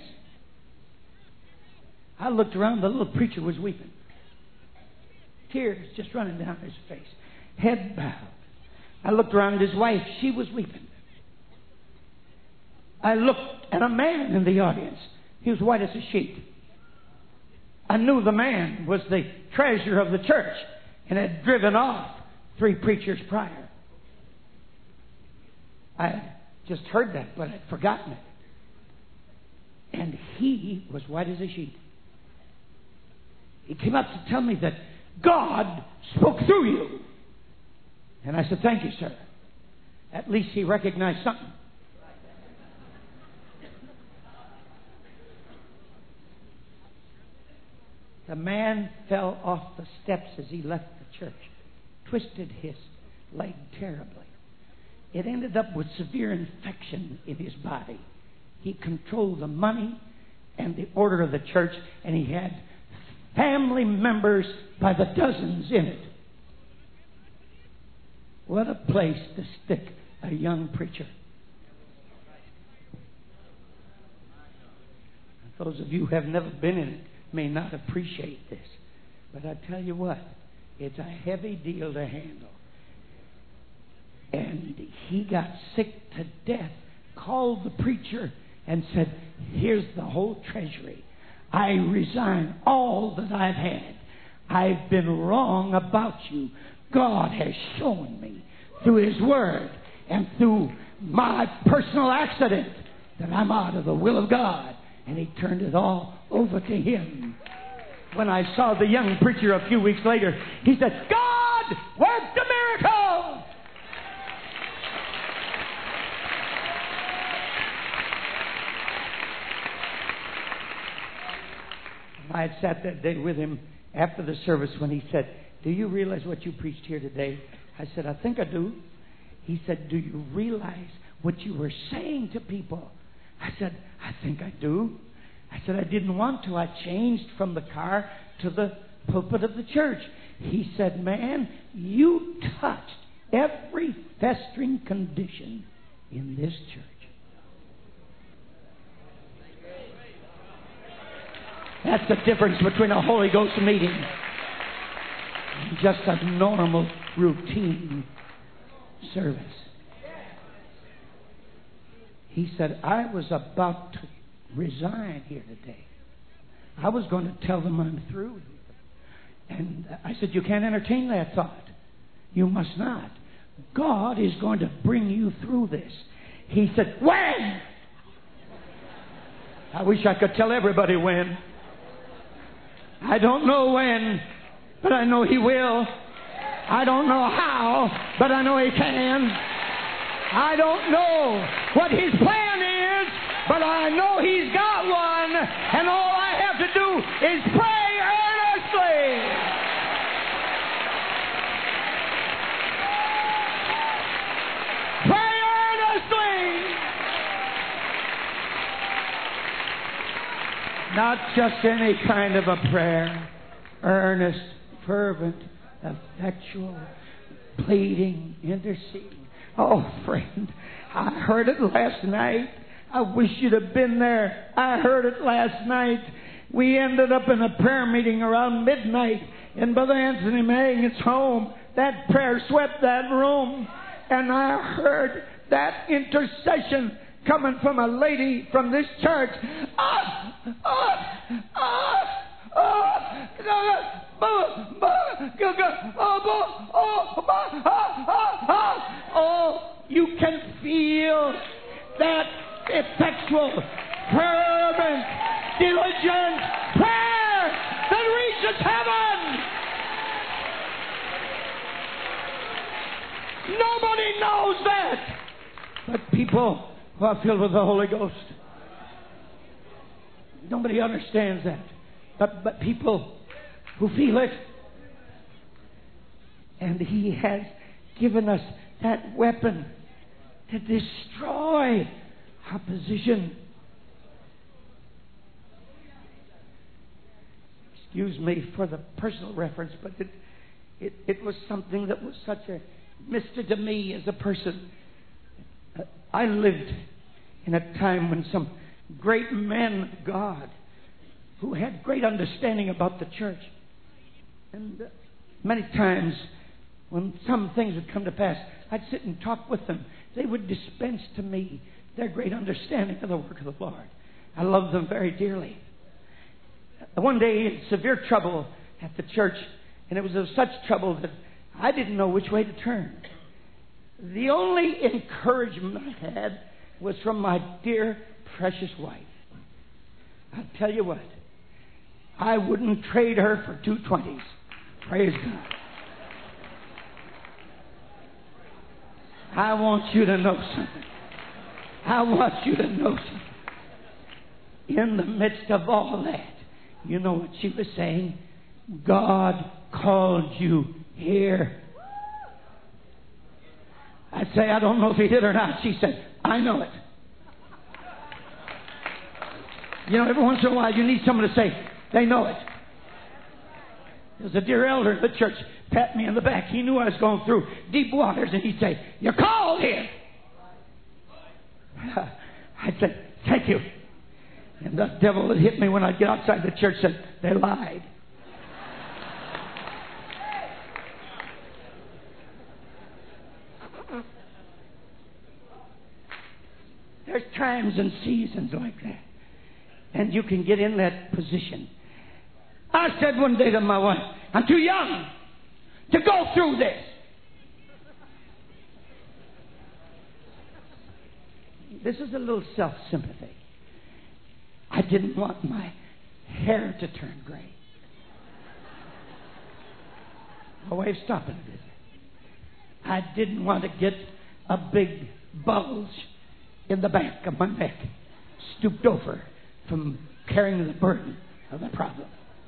I looked around, the little preacher was weeping. Tears just running down his face. Head bowed. I looked around at his wife. She was weeping. I looked at a man in the audience. He was white as a sheet. I knew the man was the treasurer of the church and had driven off three preachers prior. I had just heard that, but I'd forgotten it. And he was white as a sheet. He came up to tell me that God spoke through you. And I said, thank you, sir. At least he recognized something. The man fell off the steps as he left the church, twisted his leg terribly. It ended up with severe infection in his body. He controlled the money and the order of the church, and he had family members by the dozens in it. What a place to stick a young preacher. Those of you who have never been in it may not appreciate this, but I tell you what, it's a heavy deal to handle. And he got sick to death, called the preacher and said, here's the whole treasury. I resign all that I've had. I've been wrong about you. God has shown me through His Word and through my personal accident that I'm out of the will of God. And he turned it all over to Him. When I saw the young preacher a few weeks later, he said, God worked a miracle! I had sat that day with him after the service when he said, do you realize what you preached here today? I said, I think I do. He said, do you realize what you were saying to people? I said, I think I do. I said, I didn't want to. I changed from the car to the pulpit of the church. He said, man, you touched every festering condition in this church. That's the difference between a Holy Ghost meeting and just a normal, routine service. He said, I was about to resign here today. I was going to tell them I'm through. And I said, you can't entertain that thought. You must not. God is going to bring you through this. He said, when? I wish I could tell everybody when. I don't know when, but I know He will. I don't know how, but I know He can. I don't know what His plan is, but I know He's got one, and all I have to do is pray earnestly. Pray earnestly. Not just any kind of a prayer. Earnest, fervent, effectual, pleading, interceding. Oh, friend, I heard it last night. I wish you'd have been there. I heard it last night. We ended up in a prayer meeting around midnight in Brother Anthony Magg's home. That prayer swept that room. And I heard that intercession coming from a lady from this church. Ah! Ah! Ah! Oh, you can feel that effectual, fervent, diligent prayer that reaches heaven. Nobody knows that but people who are filled with the Holy Ghost. Nobody understands that. But, but people who feel it. And He has given us that weapon to destroy opposition. Excuse me for the personal reference, but it, it, it was something that was such a mystery to me as a person. I lived in a time when some great men of God who had great understanding about the church. And uh, many times when some things would come to pass, I'd sit and talk with them. They would dispense to me their great understanding of the work of the Lord. I love them very dearly. One day, in severe trouble at the church, and it was of such trouble that I didn't know which way to turn. The only encouragement I had was from my dear, precious wife. I'll tell you what, I wouldn't trade her for two twenties. Praise God. I want you to know something. I want you to know something. In the midst of all that, you know what she was saying? God called you here. I'd say, I don't know if he did or not. She said, I know it. You know, every once in a while you need someone to say, they know it. There was a dear elder in the church, pat me in the back. He knew I was going through deep waters, and he'd say, you're called here. I'd say, thank you. And the devil that hit me when I'd get outside the church said, they lied. There's times and seasons like that. And you can get in that position. I said one day to my wife, I'm too young to go through this. This is a little self-sympathy. I didn't want my hair to turn gray. My wife stopped it. I didn't want to get a big bulge in the back of my neck, stooped over from carrying the burden of the problem.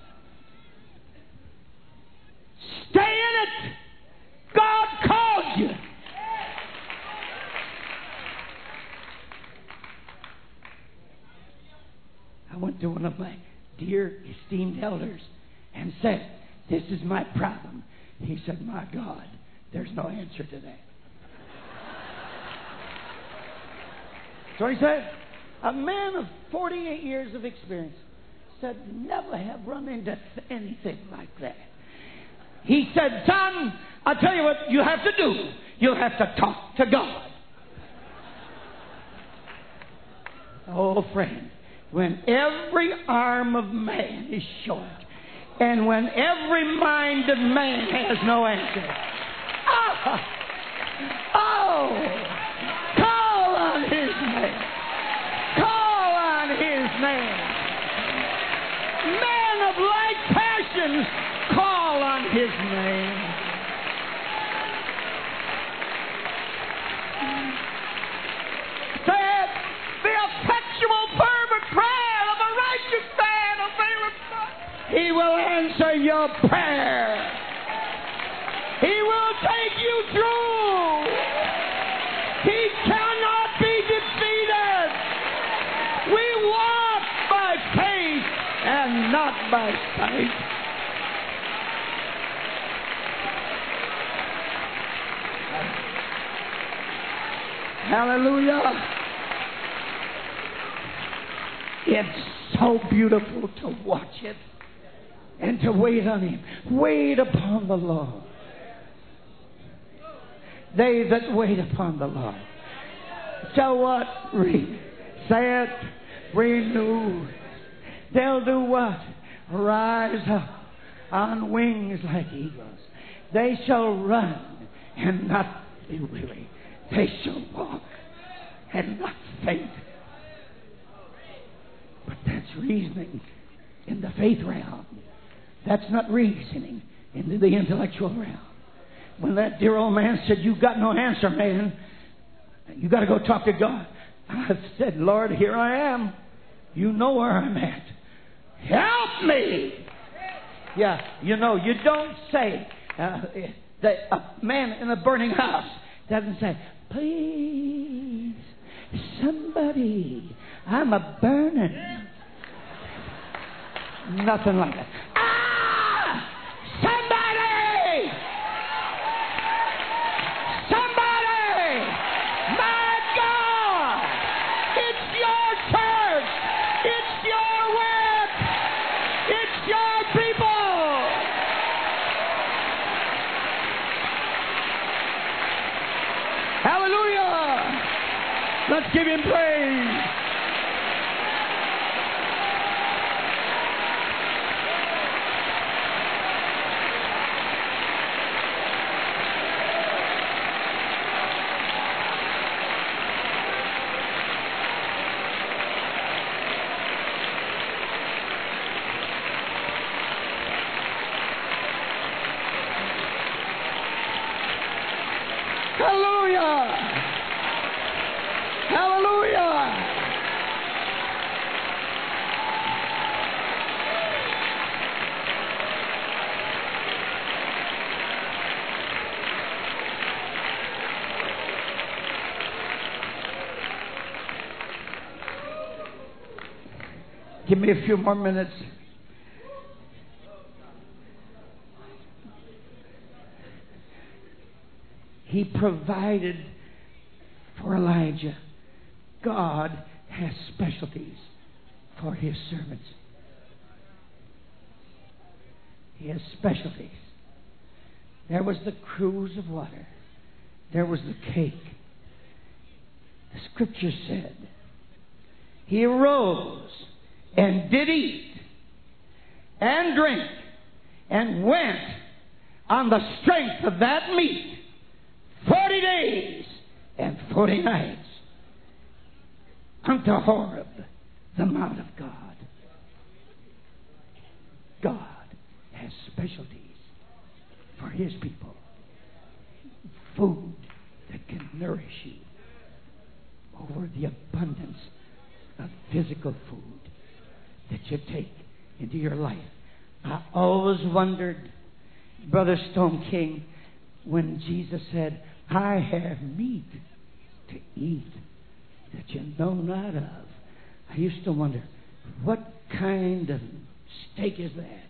Stay in it. God called you. I went to one of my dear esteemed elders and said, this is my problem. He said, my God, there's no answer to that. So he said, a man of forty-eight years of experience said, never have run into anything like that. He said, son, I'll tell you what you have to do. You'll have to talk to God. Oh, friend, when every arm of man is short and when every mind of man has no answer. Oh, oh call on his name. Call on his name. Man of like passions, call on his name. Say it, the effectual fervent prayer of a righteous man availeth much. He will answer your prayer. He will take you through. He cannot be defeated. We walk by faith and not by sight. Hallelujah. It's so beautiful to watch it and to wait on Him. Wait upon the Lord. They that wait upon the Lord shall what? Read. Say it. Renew. They'll do what? Rise up on wings like eagles. They shall run and not be weary. They shall walk and not faint. But that's reasoning in the faith realm. That's not reasoning into the intellectual realm. When that dear old man said, you've got no answer, man, you got to go talk to God. I said, Lord, here I am. You know where I'm at. Help me. Yeah, you know, you don't say, uh, that a man in a burning house doesn't say, please, somebody, I'm a burning. Nothing like that. Ah! Somebody! Somebody! My God! It's your church! It's your work! It's your people! Hallelujah! Let's give Him praise. Hallelujah! Hallelujah! Give me a few more minutes. He provided for Elijah. God has specialties for His servants. He has specialties. There was the cruse of water. There was the cake. The Scripture said, He arose and did eat and drink and went on the strength of that meat Forty days and forty nights unto Horeb, the mount of God. God has specialties for His people. Food that can nourish you over the abundance of physical food that you take into your life. I always wondered, Brother Stone King, when Jesus said, I have meat to eat that you know not of. I used to wonder, what kind of steak is that?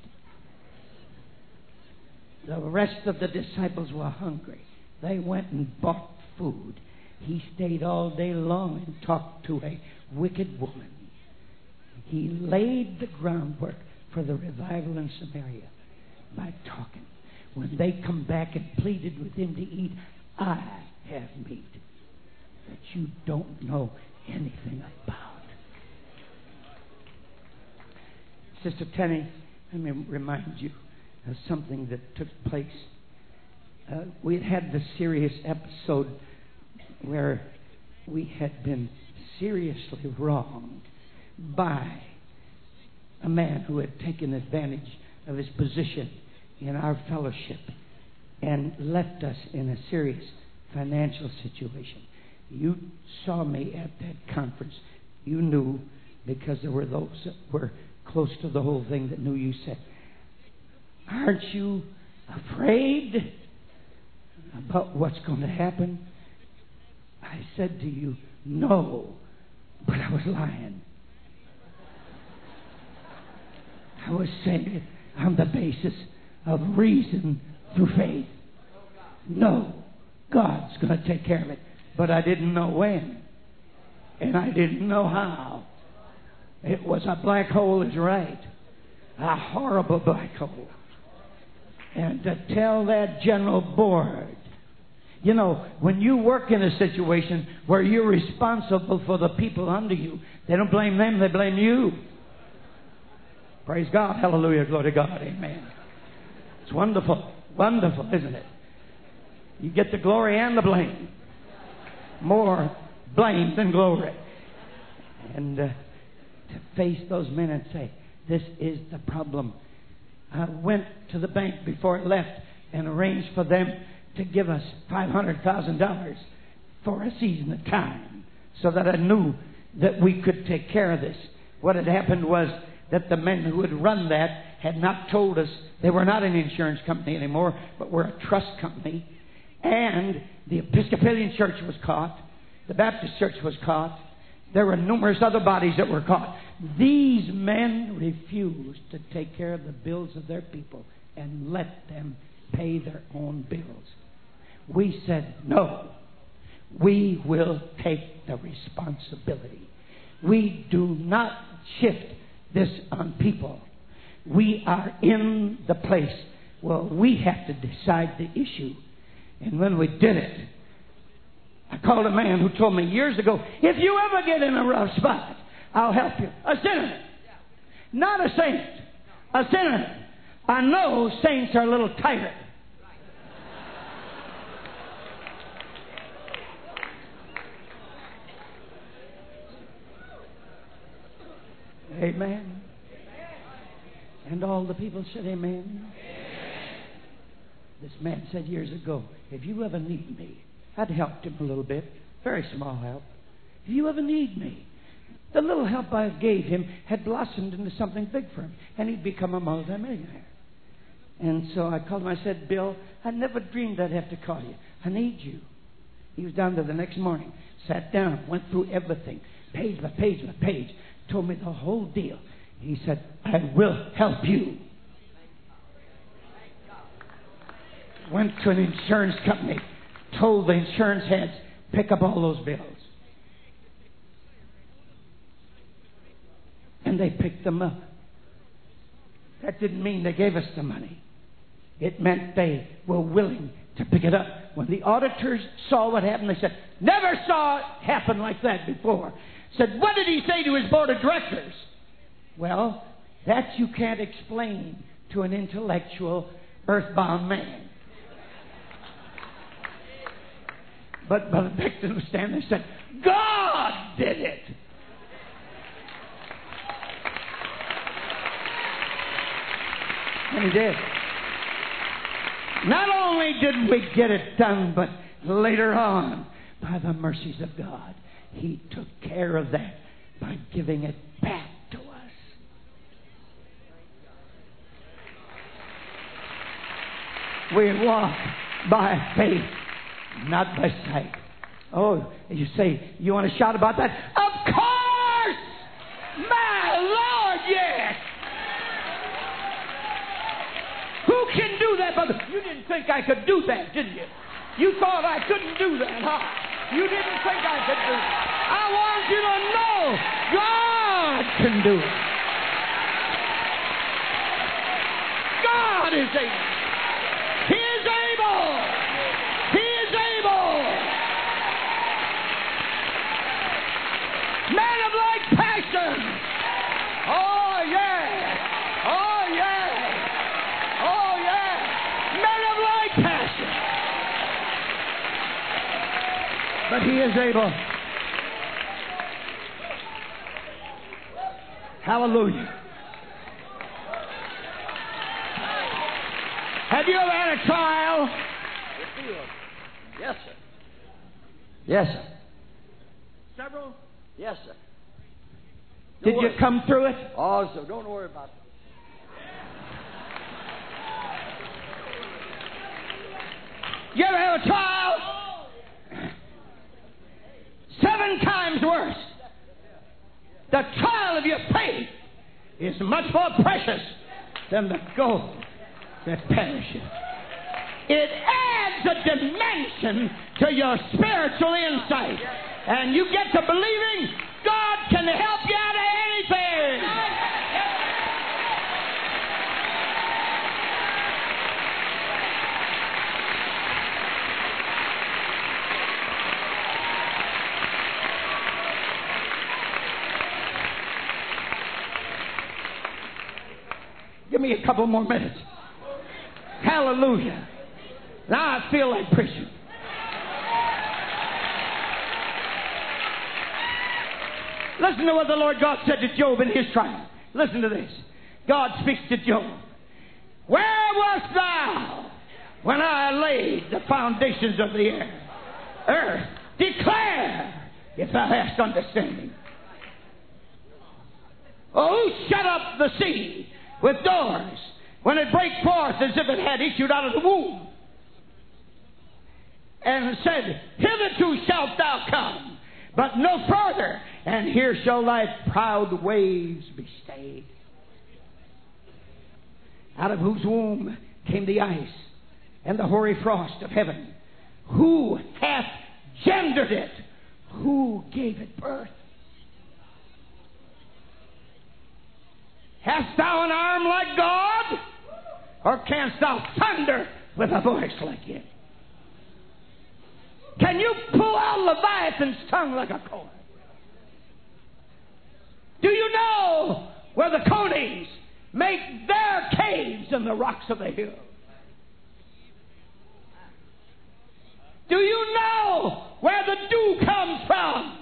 The rest of the disciples were hungry. They went and bought food. He stayed all day long and talked to a wicked woman. He laid the groundwork for the revival in Samaria by talking. When they come back and pleaded with Him to eat, I have meat that you don't know anything about. Sister Tenny, let me remind you of something that took place. Uh, we had had the serious episode where we had been seriously wronged by a man who had taken advantage of his position in our fellowship and left us in a serious financial situation. You saw me at that conference. You knew, because there were those that were close to the whole thing that knew. You said, aren't you afraid about what's going to happen? I said to you, no, but I was lying. I was saying it on the basis of reason through faith. No, God's going to take care of it. But I didn't know when. And I didn't know how. It was a black hole is right. A horrible black hole. And to tell that general board, you know, when you work in a situation where you're responsible for the people under you, they don't blame them, they blame you. Praise God. Hallelujah. Glory to God. Amen. It's wonderful. Wonderful, isn't it? You get the glory and the blame. More blame than glory. And uh, to face those men and say, this is the problem. I went to the bank before I left and arranged for them to give us five hundred thousand dollars for a season of time so that I knew that we could take care of this. What had happened was that the men who had run that had not told us they were not an insurance company anymore, but were a trust company. And the Episcopalian Church was caught. The Baptist Church was caught. There were numerous other bodies that were caught. These men refused to take care of the bills of their people and let them pay their own bills. We said, no, we will take the responsibility. We do not shift this on people. We are in the place where we have to decide the issue. And when we did it, I called a man who told me years ago, if you ever get in a rough spot, I'll help you. A sinner. Not a saint. A sinner. I know saints are a little tighter. Amen. And all the people said amen. This man said years ago, if you ever need me, I'd helped him a little bit. Very small help. If you ever need me. The little help I gave him had blossomed into something big for him. And he'd become a multimillionaire. And so I called him. I said, Bill, I never dreamed I'd have to call you. I need you. He was down there the next morning. Sat down. Went through everything. Page by page by page. Told me the whole deal. He said, I will help you. Went to an insurance company. Told the insurance heads, pick up all those bills. And they picked them up. That didn't mean they gave us the money. It meant they were willing to pick it up. When the auditors saw what happened, they said, never saw it happen like that before. Said, what did he say to his board of directors? Well, that you can't explain to an intellectual, earthbound man. But Brother Beckton was standing there and said, God did it. And he did. Not only did we get it done, but later on, by the mercies of God, He took care of that by giving it back to us. We walk by faith, not by sight. Oh, you say, you want to shout about that? Of course! My Lord, yes! Who can do that, brother? You didn't think I could do that, didn't you? You thought I couldn't do that, huh? You didn't think I could do it. I want you to know God can do it. God is able. He is able. He is able. Man of like passion. Oh, yeah. Oh, yeah. Oh, yeah. Men of like passion. But He is able. Hallelujah. Have you ever had a trial? Yes, sir. Yes, sir. Several? Yes, sir. Did you come through it? Oh, so don't worry about it. You ever have a trial? Seven times worse. The trial of your faith is much more precious than the gold that perishes. It adds a dimension to your spiritual insight. And you get to believing God can help you out of anything. Give me a couple more minutes. Hallelujah. Now I feel like preaching. Listen to what the Lord God said to Job in his trial. Listen to this. God speaks to Job. Where wast thou when I laid the foundations of the earth? Earth, declare if thou hast understanding. Oh, who shut up the sea with doors when it brake forth as if it had issued out of the womb? And said, hitherto shalt thou come, but no further, and here shall thy proud waves be stayed. Out of whose womb came the ice and the hoary frost of heaven? Who hath gendered it? Who gave it birth? Hast thou an arm like God? Or canst thou thunder with a voice like it? Can you pull out Leviathan's tongue like a cord? Do you know where the conies make their caves in the rocks of the hill? Do you know where the dew comes from?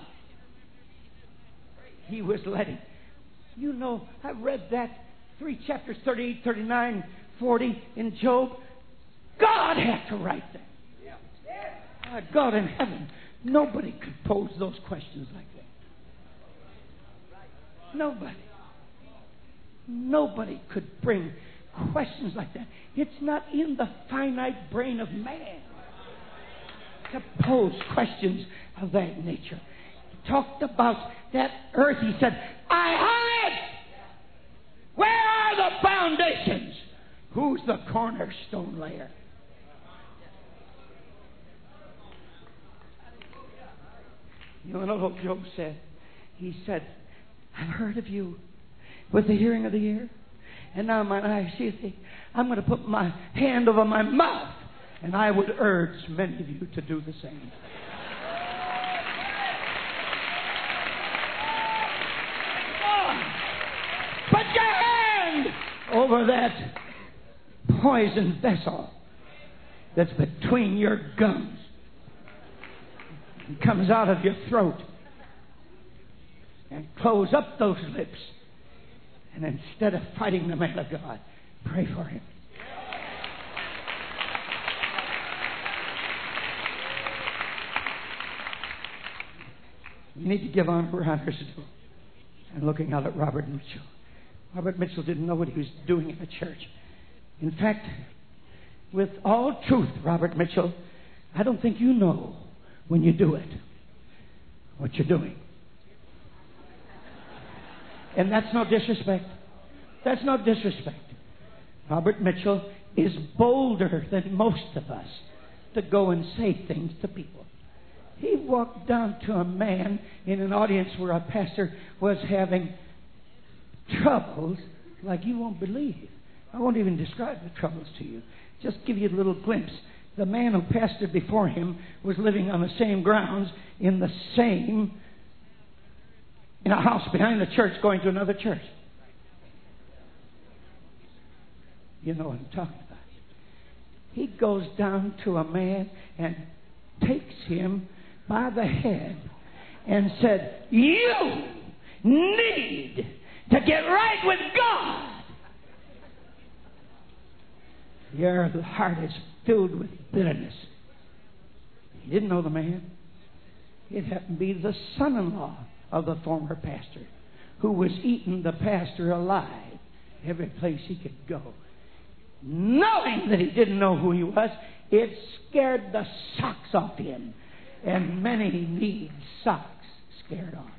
He was letting. You know, I read that three chapters, thirty-eight, thirty-nine, forty in Job. God had to write that. Uh, God in heaven. Nobody could pose those questions like that. Nobody. Nobody could bring questions like that. It's not in the finite brain of man to pose questions of that nature. He talked about that earth. He said, I hung it. Where are the foundations? Who's the cornerstone layer? You know what Job said? He said, I've heard of you with the hearing of the ear, and now mine eyes see thee. I'm going to put my hand over my mouth, and I would urge many of you to do the same. Put your hand over that poison vessel that's between your gums and comes out of your throat, and close up those lips. And instead of fighting the man of God, pray for him. You need to give honor where honor is due. And looking out at Robert Mitchell. Robert Mitchell didn't know what he was doing in the church. In fact, with all truth, Robert Mitchell, I don't think you know when you do it what you're doing. And that's no disrespect. That's no disrespect. Robert Mitchell is bolder than most of us to go and say things to people. He walked down to a man in an audience where a pastor was having troubles like you won't believe. I won't even describe the troubles to you. Just give you a little glimpse. The man who pastored before him was living on the same grounds in the same, in a house behind the church going to another church. You know what I'm talking about. He goes down to a man and takes him by the head and said, you need to get right with God. Your heart is filled with bitterness. He didn't know the man. It happened to be the son-in-law of the former pastor who was eating the pastor alive every place he could go. Knowing that he didn't know who he was, it scared the socks off him. And many need socks scared off.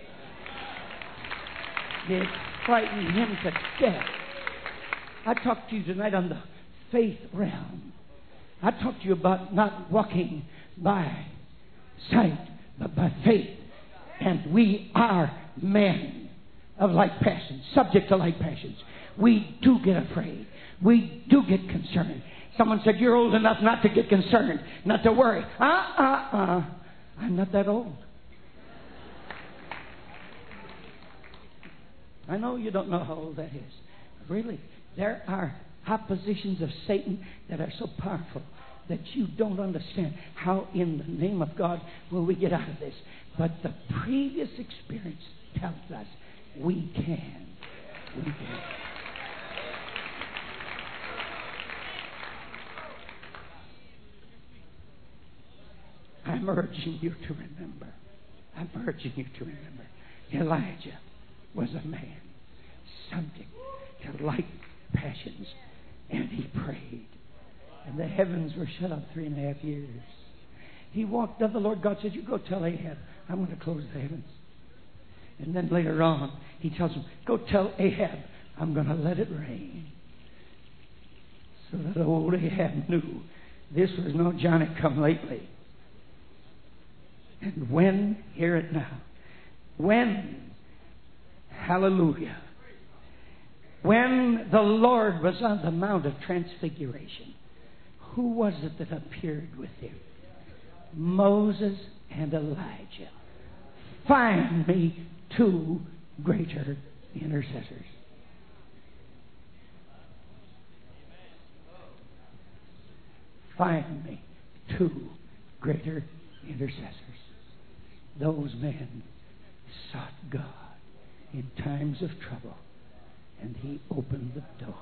It frightened him to death. I talked to you tonight on the faith realm. I talked to you about not walking by sight, but by faith. And we are men of like passions, subject to like passions. We do get afraid. We do get concerned. Someone said, you're old enough not to get concerned, not to worry. Uh, uh, uh. I'm not that old. I know you don't know how old that is. Really, there are oppositions of Satan that are so powerful that you don't understand. How in the name of God will we get out of this? But the previous experience tells us we can. We can. I'm urging you to remember. I'm urging you to remember. Elijah was a man subject to like passions, and he prayed. And the heavens were shut up three and a half years. He walked up. The Lord God said, you go tell Ahab, I'm going to close the heavens. And then later on, he tells him, go tell Ahab, I'm going to let it rain. So that old Ahab knew this was no Johnny come lately. And when, hear it now, when, hallelujah, when the Lord was on the Mount of Transfiguration, who was it that appeared with him? Moses and Elijah. Find me two greater intercessors. Find me two greater intercessors. Those men sought God in times of trouble, and He opened the door.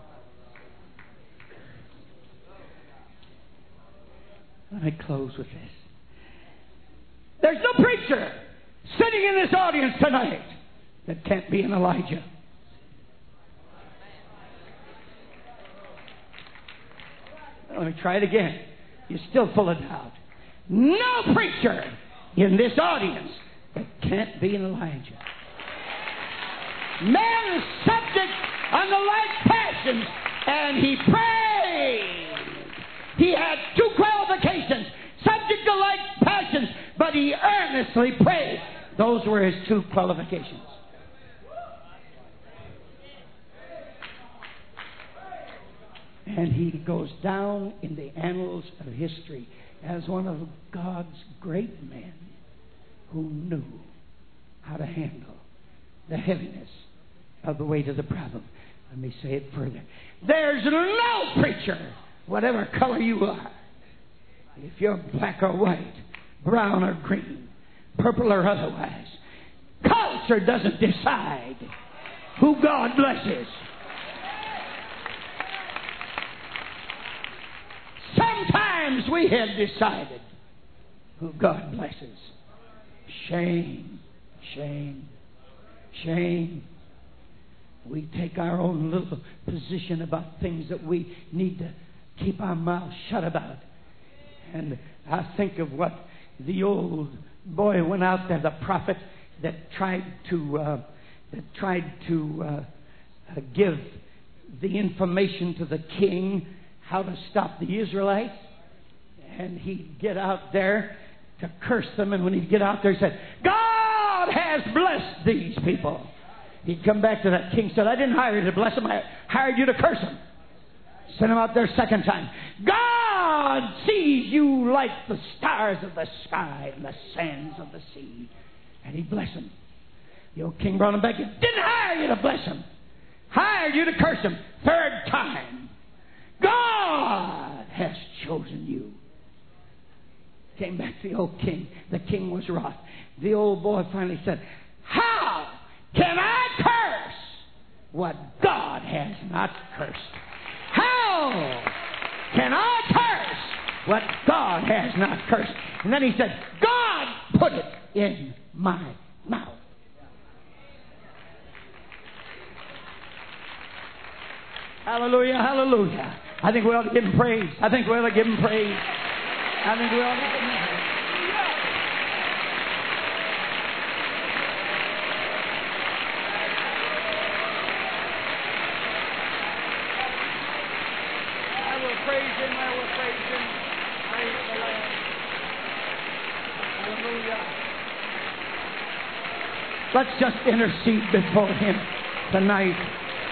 Let me close with this. There's no preacher sitting in this audience tonight that can't be an Elijah. Let me try it again. You're still full of doubt. No preacher in this audience that can't be an Elijah. Man is subject unto like passions, and he prayed. He had two qualifications: subject to like passions, but he earnestly prayed. Those were his two qualifications. And he goes down in the annals of history as one of God's great men who knew how to handle the heaviness of the weight of the problem. Let me say it further. There's no preacher, whatever color you are, if you're black or white, brown or green, purple or otherwise, culture doesn't decide who God blesses. Sometimes we have decided who God blesses. Shame, shame, shame. We take our own little position about things that we need to keep our mouths shut about. And I think of what the old boy went out there, the prophet that tried to uh, that tried to uh, uh, give the information to the king how to stop the Israelites. And he'd get out there to curse them. And when he'd get out there, he said, God has blessed these people. He'd come back to that king and said, I didn't hire you to bless them. I hired you to curse them. Sent him out there a second time. God sees you like the stars of the sky and the sands of the sea. And he blessed him. The old king brought him back. Didn't hire you to bless him. Hired you to curse him. Third time. God has chosen you. Came back to the old king. The king was wroth. The old boy finally said, how can I curse what God has not cursed? How can I curse what God has not cursed? And then he said, God put it in my mouth. Hallelujah, hallelujah. I think we ought to give him praise. I think we ought to give him praise. I think we ought to give him praise. I will praise him. I will praise him. Praise the Lord. Hallelujah. Let's just intercede before him tonight.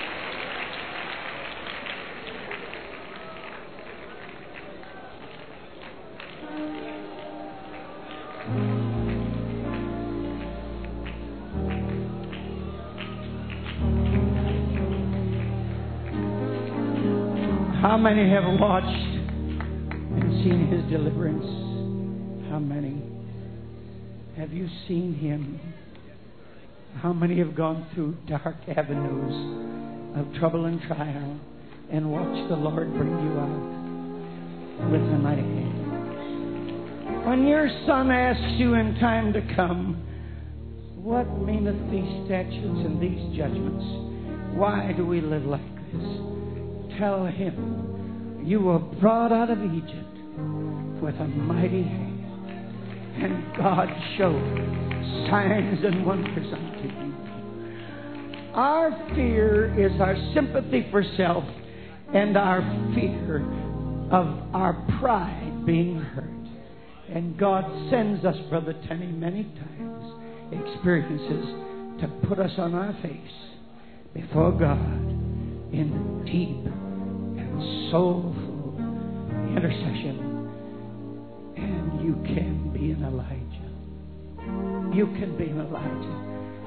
How many have watched and seen his deliverance? How many? Have you seen him? How many have gone through dark avenues of trouble and trial and watched the Lord bring you out with a mighty hand? When your son asks you in time to come, what meaneth these statutes and these judgments? Why do we live like this? Tell him, you were brought out of Egypt with a mighty hand, and God showed signs and wonders unto you. Our fear is our sympathy for self and our fear of our pride being hurt. And God sends us, Brother Tenney, many times experiences to put us on our face before God in deep soulful intercession, and you can be an Elijah. You can be an Elijah.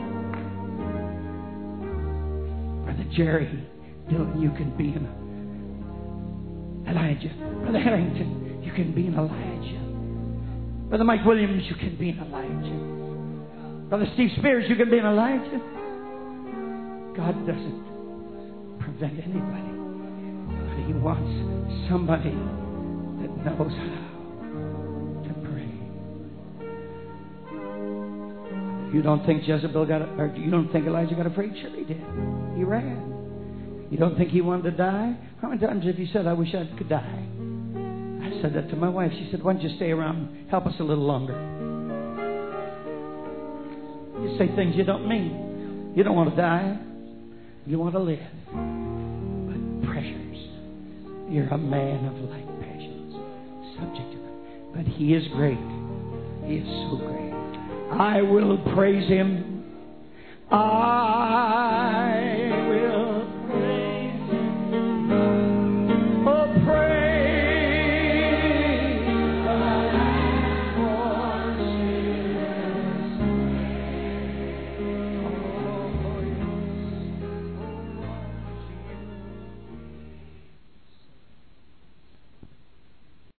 Brother Jerry Dillon, you can be an Elijah. Brother Harrington, you can be an Elijah. Brother Mike Williams, you can be an Elijah. Brother Steve Spears, you can be an Elijah. God doesn't prevent anybody, but He wants somebody that knows how to pray. You don't think Jezebel got, or you don't think Elijah got afraid? Sure he did. He ran. You don't think he wanted to die? How many times have you said, I wish I could die? I said that to my wife. She said, why don't you stay around and help us a little longer? You say things you don't mean. You don't want to die. You want to live. But pressures. You're a man of like passions. Subject to them. But He is great. He is so great. I will praise Him. I